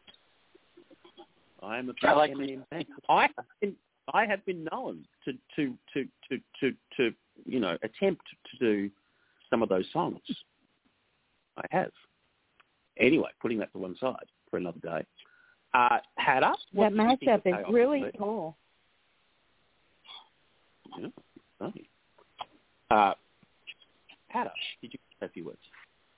I am a big like Eminem fan. I have been, I have been known to, to, to, to, to, to, you know, attempt to do some of those songs. I have. Anyway, putting that to one side for another day. Uh, Hatter, that mashup is really cool. Yeah, funny. Uh, Hatter, did you say a few words?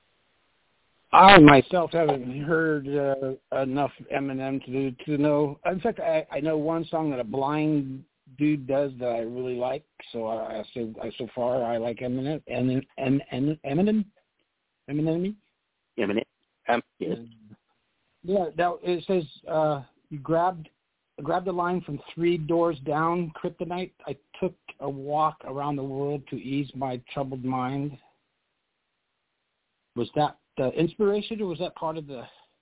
I myself haven't heard uh, enough Eminem to to know. In fact, I, I know one song that a blind dude does that I really like. So I, I so I, so far I like Eminem and and and Eminem, Eminem, Eminem. Um, yes. Yeah, that it says uh, you grabbed grabbed the line from Three Doors Down, Kryptonite. I took a walk around the world to ease my troubled mind. Was that the inspiration, or was that part of the?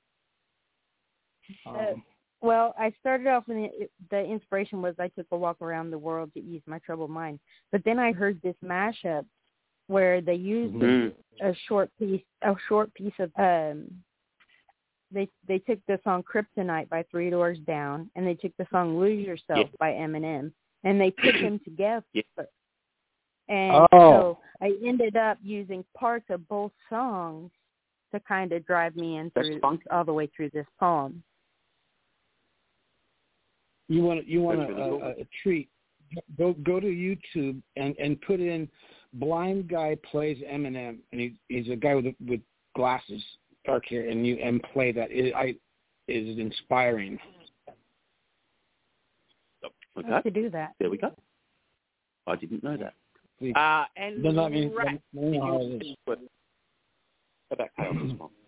Um, uh, well, I started off with the, the inspiration was I took a walk around the world to ease my troubled mind, but then I heard this mashup where they used mm-hmm. a short piece, a short piece of. Um, they they took the song Kryptonite by Three Doors Down, and they took the song Lose Yourself yeah. by Eminem, and they put them together. Yeah. And oh. so I ended up using parts of both songs to kind of drive me in through all the way through this poem. You want you want a, a, a treat? Go go to YouTube and, and put in "blind guy plays Eminem," and he, he's a guy with with glasses, dark hair, and you and play that. It I is inspiring. Okay. I have to do that. There we go. I didn't know that. Uh, and Does that mean, Rat, about Chaos as well?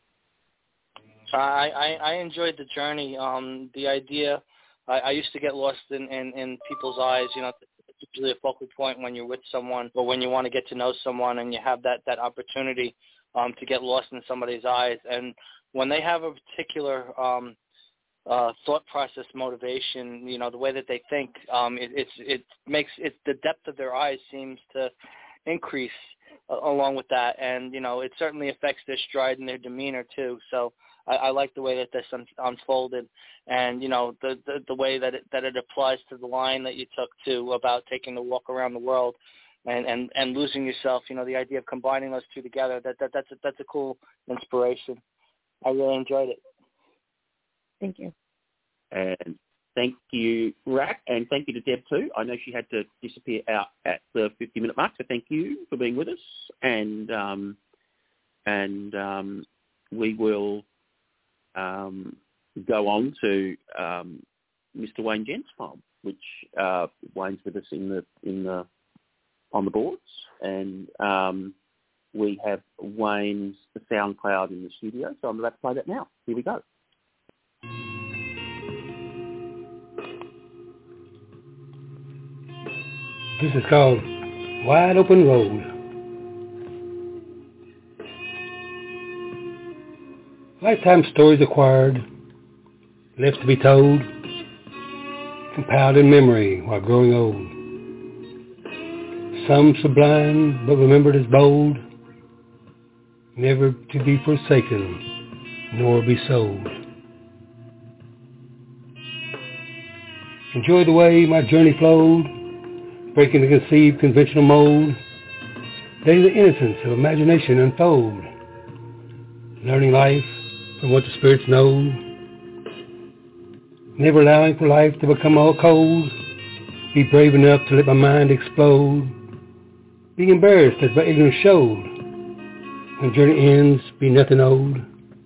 I, I I enjoyed the journey. Um, the idea, I, I used to get lost in, in, in people's eyes. You know, it's usually a focal point when you're with someone or when you want to get to know someone and you have that, that opportunity um, to get lost in somebody's eyes. And when they have a particular um, uh, thought process, motivation, you know, the way that they think, um, it, it's, it makes it, the depth of their eyes seems to increase uh, along with that. And, you know, it certainly affects their stride and their demeanor too. So I, I like the way that this un- unfolded and, you know, the, the, the way that it, that it applies to the line that you took to about taking the walk around the world and, and, and losing yourself, you know, the idea of combining those two together, that, that that's, a, that's a cool inspiration. I really enjoyed it. Thank you. And thank you, Rack, and thank you to Deb too. I know she had to disappear out at the fifty-minute mark, so thank you for being with us. And um, and um, we will um, go on to um, Mister Wayne Gent's poem, which uh, Wayne's with us in the in the on the boards, and um, we have Wayne's the SoundCloud in the studio. So I'm about to play that now. Here we go. This is called Wide Open Road. Lifetime stories acquired, left to be told, compiled in memory while growing old. Some sublime, but remembered as bold, never to be forsaken, nor be sold. Enjoy the way my journey flowed, breaking the conceived conventional mold, letting the innocence of imagination unfold, learning life from what the spirits know, never allowing for life to become all cold, be brave enough to let my mind explode, being embarrassed as my ignorance showed, when journey ends, be nothing old.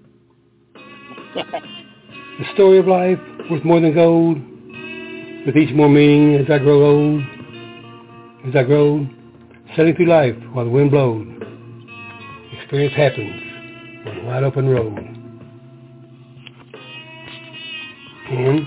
The story of life worth more than gold, with each more meaning as I grow old. As I grow, sailing through life while the wind blows, experience happens on a wide open road. And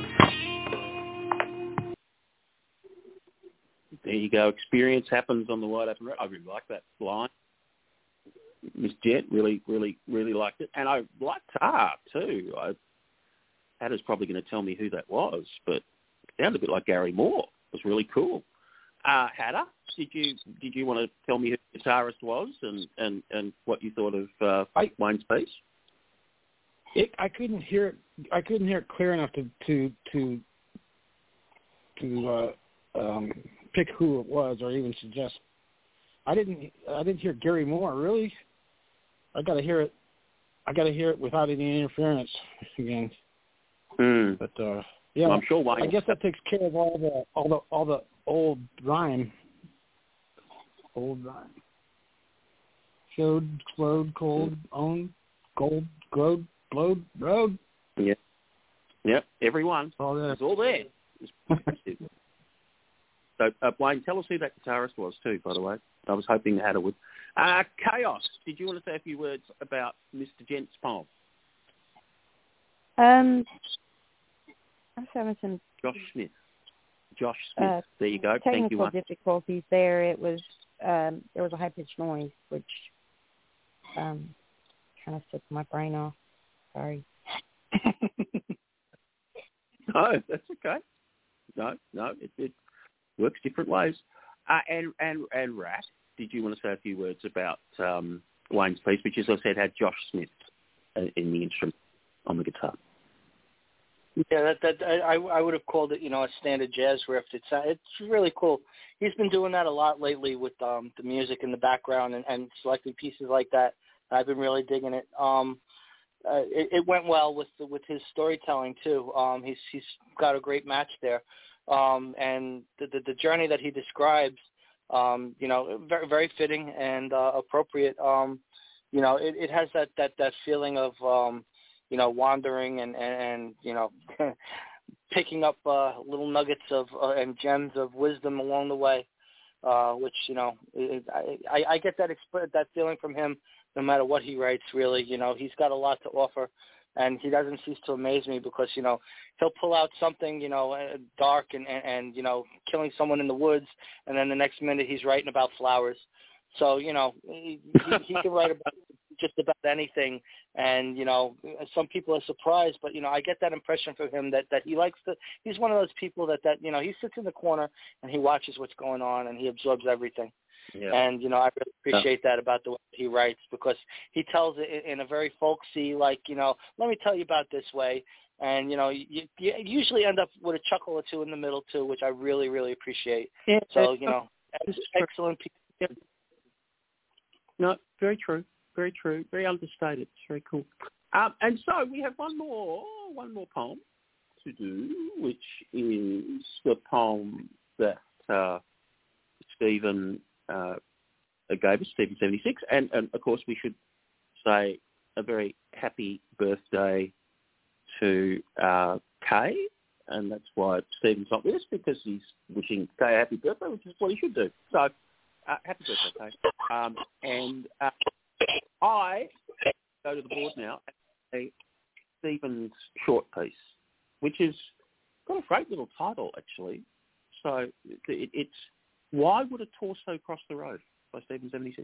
there you go. Experience happens on the wide open road. I really like that line. Miss Jet really, really, really liked it, and I liked Tar too. I, Hada's probably going to tell me who that was, but it sounded a bit like Gary Moore. It was really cool. Uh, Hada, did you did you want to tell me who the guitarist was and, and, and what you thought of uh, I, Wayne's piece? It, I couldn't hear it. I couldn't hear it clear enough to to to to uh, um, pick who it was or even suggest. I didn't. I didn't hear Gary Moore. Really, I got to hear it. I got to hear it without any interference again. Mm. But uh, yeah, well, I'm sure Wayne. I guess that takes care of all the all the all the old rhyme. Old rhyme. Showed, flowed, cold, owned, gold, glowed, blowed, road. Yeah. Yep. Everyone. All that. It's all there. It's so, uh, Wayne, tell us who that guitarist was too, by the way. I was hoping Hada would. Uh, Chaos, did you want to say a few words about Mister Gent's poem? Um, I was having some Josh Smith. Josh Smith. Uh, there you go. technical Thank you, Wayne. difficulties there. It was um, there was a high pitched noise, which um, kind of took my brain off. Sorry. No, that's okay. No, no, it, it works different ways. Uh, and and and Rat, did you want to say a few words about um, Wayne's piece, which, as I said, had Josh Smith in the instrument on the guitar? Yeah, that that I I would have called it, you know, a standard jazz riff. It's uh, it's really cool. He's been doing that a lot lately with um, the music in the background and, and selecting pieces like that. I've been really digging it. Um, uh, it, it went well with the, with his storytelling too. Um, he's he's got a great match there, um, and the, the the journey that he describes, um, you know, very very fitting and uh, appropriate. Um, you know, it, it has that that that feeling of um, you know, wandering and, and, and you know, picking up uh, little nuggets of uh, and gems of wisdom along the way, uh, which, you know, it, I, I get that exp- that feeling from him no matter what he writes, really. You know, he's got a lot to offer and he doesn't cease to amaze me because, you know, he'll pull out something, you know, uh, dark and, and, and, you know, killing someone in the woods, and then the next minute he's writing about flowers. So, you know, he, he, he can write about just about anything, and, you know, some people are surprised, but, you know, I get that impression from him that, that he likes to, he's one of those people that, that, you know, he sits in the corner and he watches what's going on and he absorbs everything. Yeah. And, you know, I really appreciate yeah. that about the way he writes, because he tells it in a very folksy, like, you know, let me tell you about this way. And, you know, you, you usually end up with a chuckle or two in the middle, too, which I really, really appreciate. Yeah. So, you know, excellent people. Yeah. No, very true. Very true. Very understated. It's very cool. Um, and so we have one more, one more poem to do, which is the poem that uh, Stephen uh, gave us, Stephen seventy-six, and, and of course we should say a very happy birthday to uh, Kay, and that's why Stephen's not with us, because he's wishing Kay a happy birthday, which is what he should do. So, uh, happy birthday, Kay. Um, and uh, I go to the board now and say Stephen's short piece, which has got a great little title, actually. So it, it's Why Would a Torso Cross the Road by Stephen seventy-six.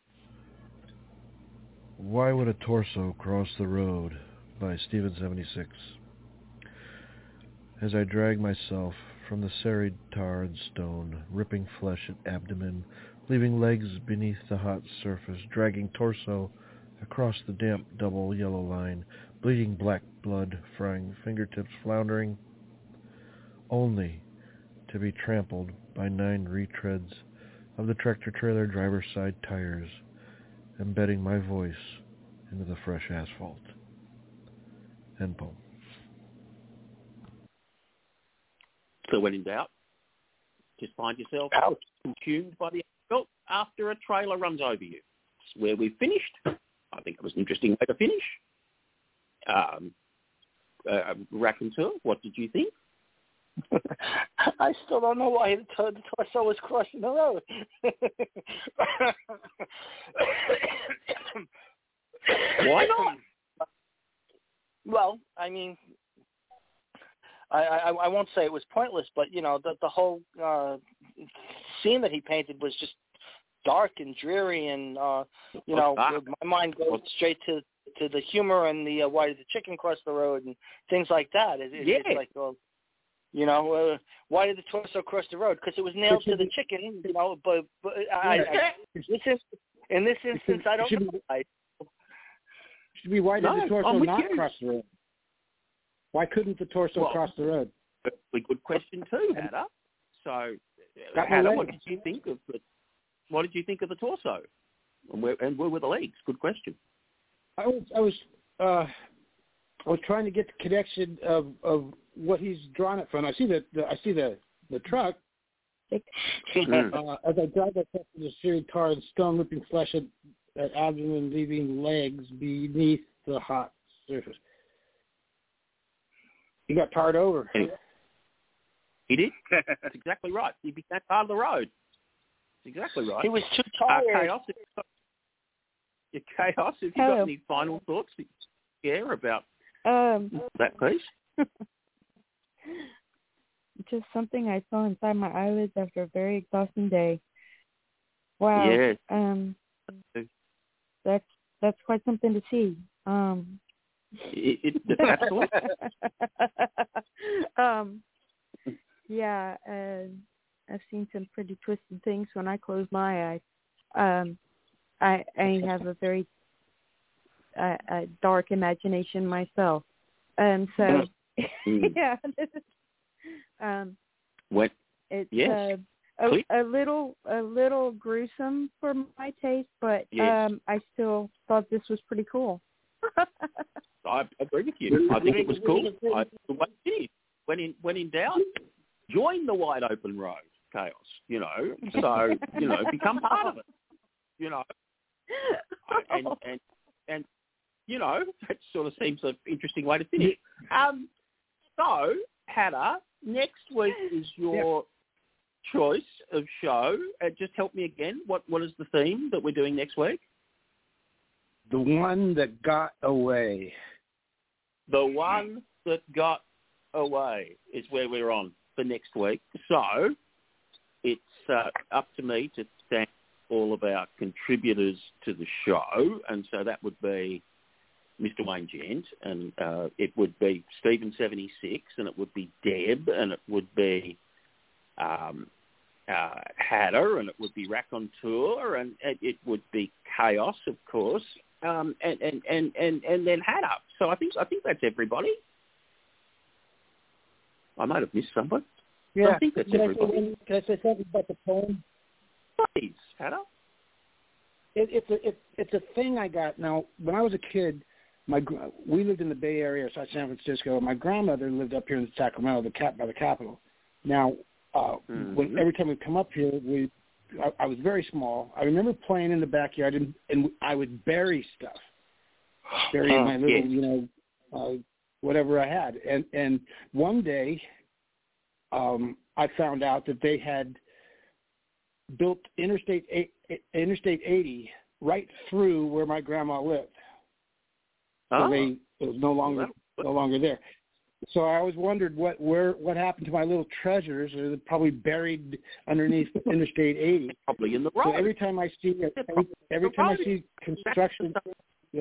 Why Would a Torso Cross the Road by Stephen seventy-six. As I drag myself from the serried tarred stone, ripping flesh at abdomen, leaving legs beneath the hot surface, dragging torso across the damp double yellow line, bleeding black blood, frying fingertips, floundering, only to be trampled by nine retreads of the tractor-trailer driver's side tires, embedding my voice into the fresh asphalt. End poem. So when in doubt, just find yourself out consumed by the asphalt after a trailer runs over you. It's where we finished. I think it was an interesting way to finish. Um, uh, Raconteur, what did you think? I still don't know why the, the torso was crossing the road. Why not? Well, I mean, I, I, I won't say it was pointless, but, you know, the, the whole uh, scene that he painted was just dark and dreary, and, uh, you know, my mind goes straight to, to the humor and the uh, why did the chicken cross the road and things like that. It, it, yeah. It's like, well, you know, uh, why did the torso cross the road? Because it was nailed to the chicken, you know, but, but I, I, this is, in this instance, I don't know. I, should be why did no, the torso not you. cross the road? Why couldn't the torso well, cross the road? A good question too, Hannah. So, Hannah, what did you think of the what did you think of the torso? And where and where were the legs? Good question. I was I was uh, I was trying to get the connection of, of what he's drawn it from. I see the, the I see the the truck. uh, as I drive that truck to the seared tar and stone, ripping flesh at, at abdomen, leaving legs beneath the hot surface. He got tarred over. He did. That's exactly right. He became part of the road. That's exactly right. He was too tired. Uh, chaos. If, chaos. Have you Hello. got any final thoughts to share about um, that piece? Just something I saw inside my eyelids after a very exhausting day. Wow. Yeah. Um, that's that's quite something to see. Um, It, it, absolutely. um, yeah, uh, I've seen some pretty twisted things when I close my eyes. Um, I, I have a very uh, a dark imagination myself, and so yeah, um, what? It's yes. uh, a, a little a little gruesome for my taste, but yes. um, I still thought this was pretty cool. I agree with you. I think it was cool. I, when in when in doubt, join the wide open road, Chaos. You know, so you know, become part of it. You know, and and and you know, that sort of seems an interesting way to finish. Um, so Hannah, next week is your yeah. choice of show. Uh, just help me again. What what is the theme that we're doing next week? The one that got away. the one that got away is where we're on for next week. So it's uh, up to me to thank all of our contributors to the show, and so that would be Mister Wayne Gent, and uh, it would be Stephen seventy-six, and it would be Deb, and it would be um, uh, Hatter, and it would be Raconteur, and it, it would be Chaos, of course, um, and, and, and, and, and then Hatter. So I think I think that's everybody. I might have missed somebody. Yeah. I think that's can everybody. I say, can I say something about the poem? Please, Hatter. It, it's a it, it's a thing I got. Now, when I was a kid, my we lived in the Bay Area, South San Francisco. My grandmother lived up here in Sacramento, the cap by the Capitol. Now, uh, mm-hmm. when every time we come up here, we I, I was very small. I remember playing in the backyard, and, and I would bury stuff, bury oh, my little, yes. you know, uh, whatever I had. And and one day, um, I found out that they had built Interstate eight, Interstate eighty right through where my grandma lived. So oh. they it was no longer no longer there. So I always wondered what where what happened to my little treasures. They're probably buried underneath Interstate eighty. Probably in the road. So every time I see every, every time I see construction, yeah.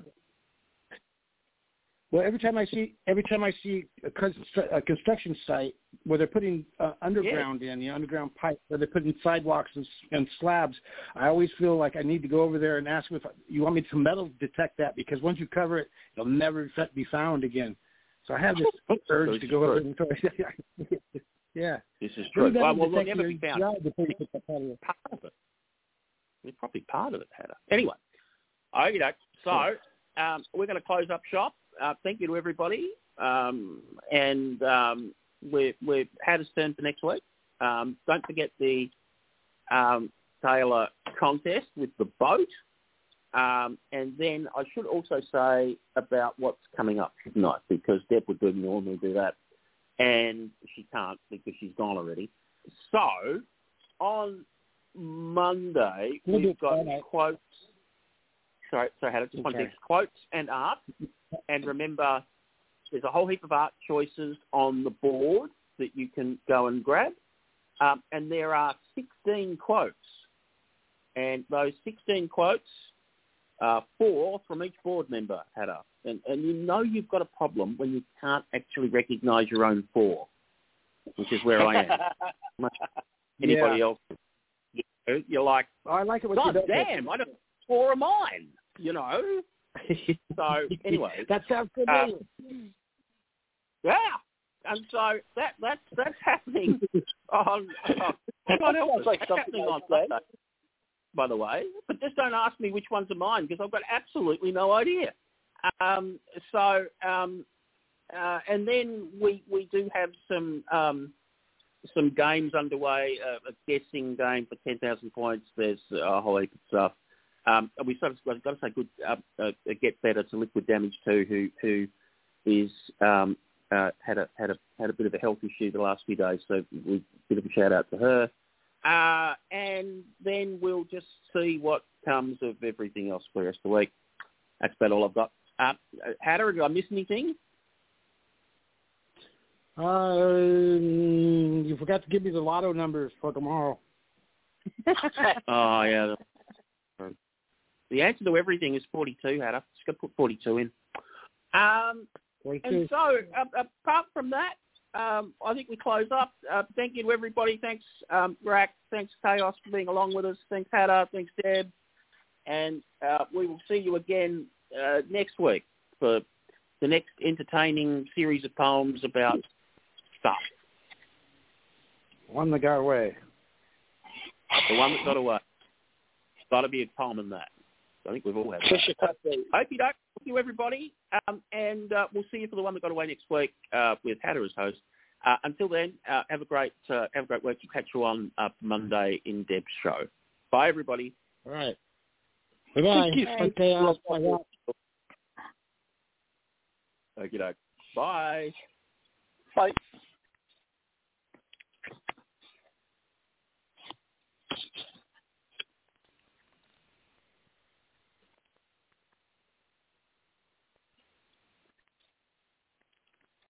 Well, every time I see every time I see a, cons- a construction site where they're putting uh, underground yeah. in the underground pipe, where they're putting sidewalks and, and slabs, I always feel like I need to go over there and ask them if you want me to metal detect that, because once you cover it, it'll never be found again. So I have this urge to go over there. Yeah, this is true. Well, well we'll never be found. Part of it. It's probably part of it, Hatter. Anyway, okay, so um, we're going to close up shop. Uh, thank you to everybody, um, and um, we're, we're Hatter's turn for next week. Um, don't forget the um, Taylor contest with the boat, um, and then I should also say about what's coming up tonight, because Deb would do normally do that, and she can't because she's gone already. So on Monday we've got quotes. Sorry, so Hatter, just one thing: quotes and art. And remember, there's a whole heap of art choices on the board that you can go and grab. Um, and there are sixteen quotes. And those sixteen quotes are four from each board member, Hatter. And, and you know you've got a problem when you can't actually recognise your own four, which is where I am. Anybody yeah. else? You're like, oh, I like it. God damn, I don't four of mine, you know. So anyway, that sounds good. Uh, yeah, and so that that's that's happening on. Uh, what else is like happening on Sunday, by the way? But just don't ask me which ones are mine, because I've got absolutely no idea. Um, so um, uh, and then we we do have some um, some games underway. Uh, a guessing game for ten thousand points. There's a whole heap of stuff. Um, we sort of I've got to say good uh, uh, get better to Liquid Damage too, who who is um, uh, had a had a had a bit of a health issue the last few days, so we a bit of a shout out to her. Uh, and then we'll just see what comes of everything else for the rest of the week. That's about all I've got. Uh, Hatter, did I miss anything? Um, you forgot to give me the lotto numbers for tomorrow. Oh yeah. The answer to everything is forty-two, Hatter. Just got to put forty-two in. Um, forty-two. And so, uh, apart from that, um, I think we close up. Uh, thank you to everybody. Thanks, um, Rack. Thanks, Chaos, for being along with us. Thanks, Hatter. Thanks, Deb. And uh, we will see you again uh, next week for the next entertaining series of poems about stuff. One that got away. The one that got away. Got to be a poem in that. I think we've all had that. Hope you don't. Thank you, everybody. Um, and uh, we'll see you for the one that got away next week uh, with Hatter as host. Uh, until then, uh, have a great uh, have a great week. We'll catch you on uh, Monday in Deb's show. Bye, everybody. All right. Bye-bye. Okay, I'll Okie doke. Bye. Bye.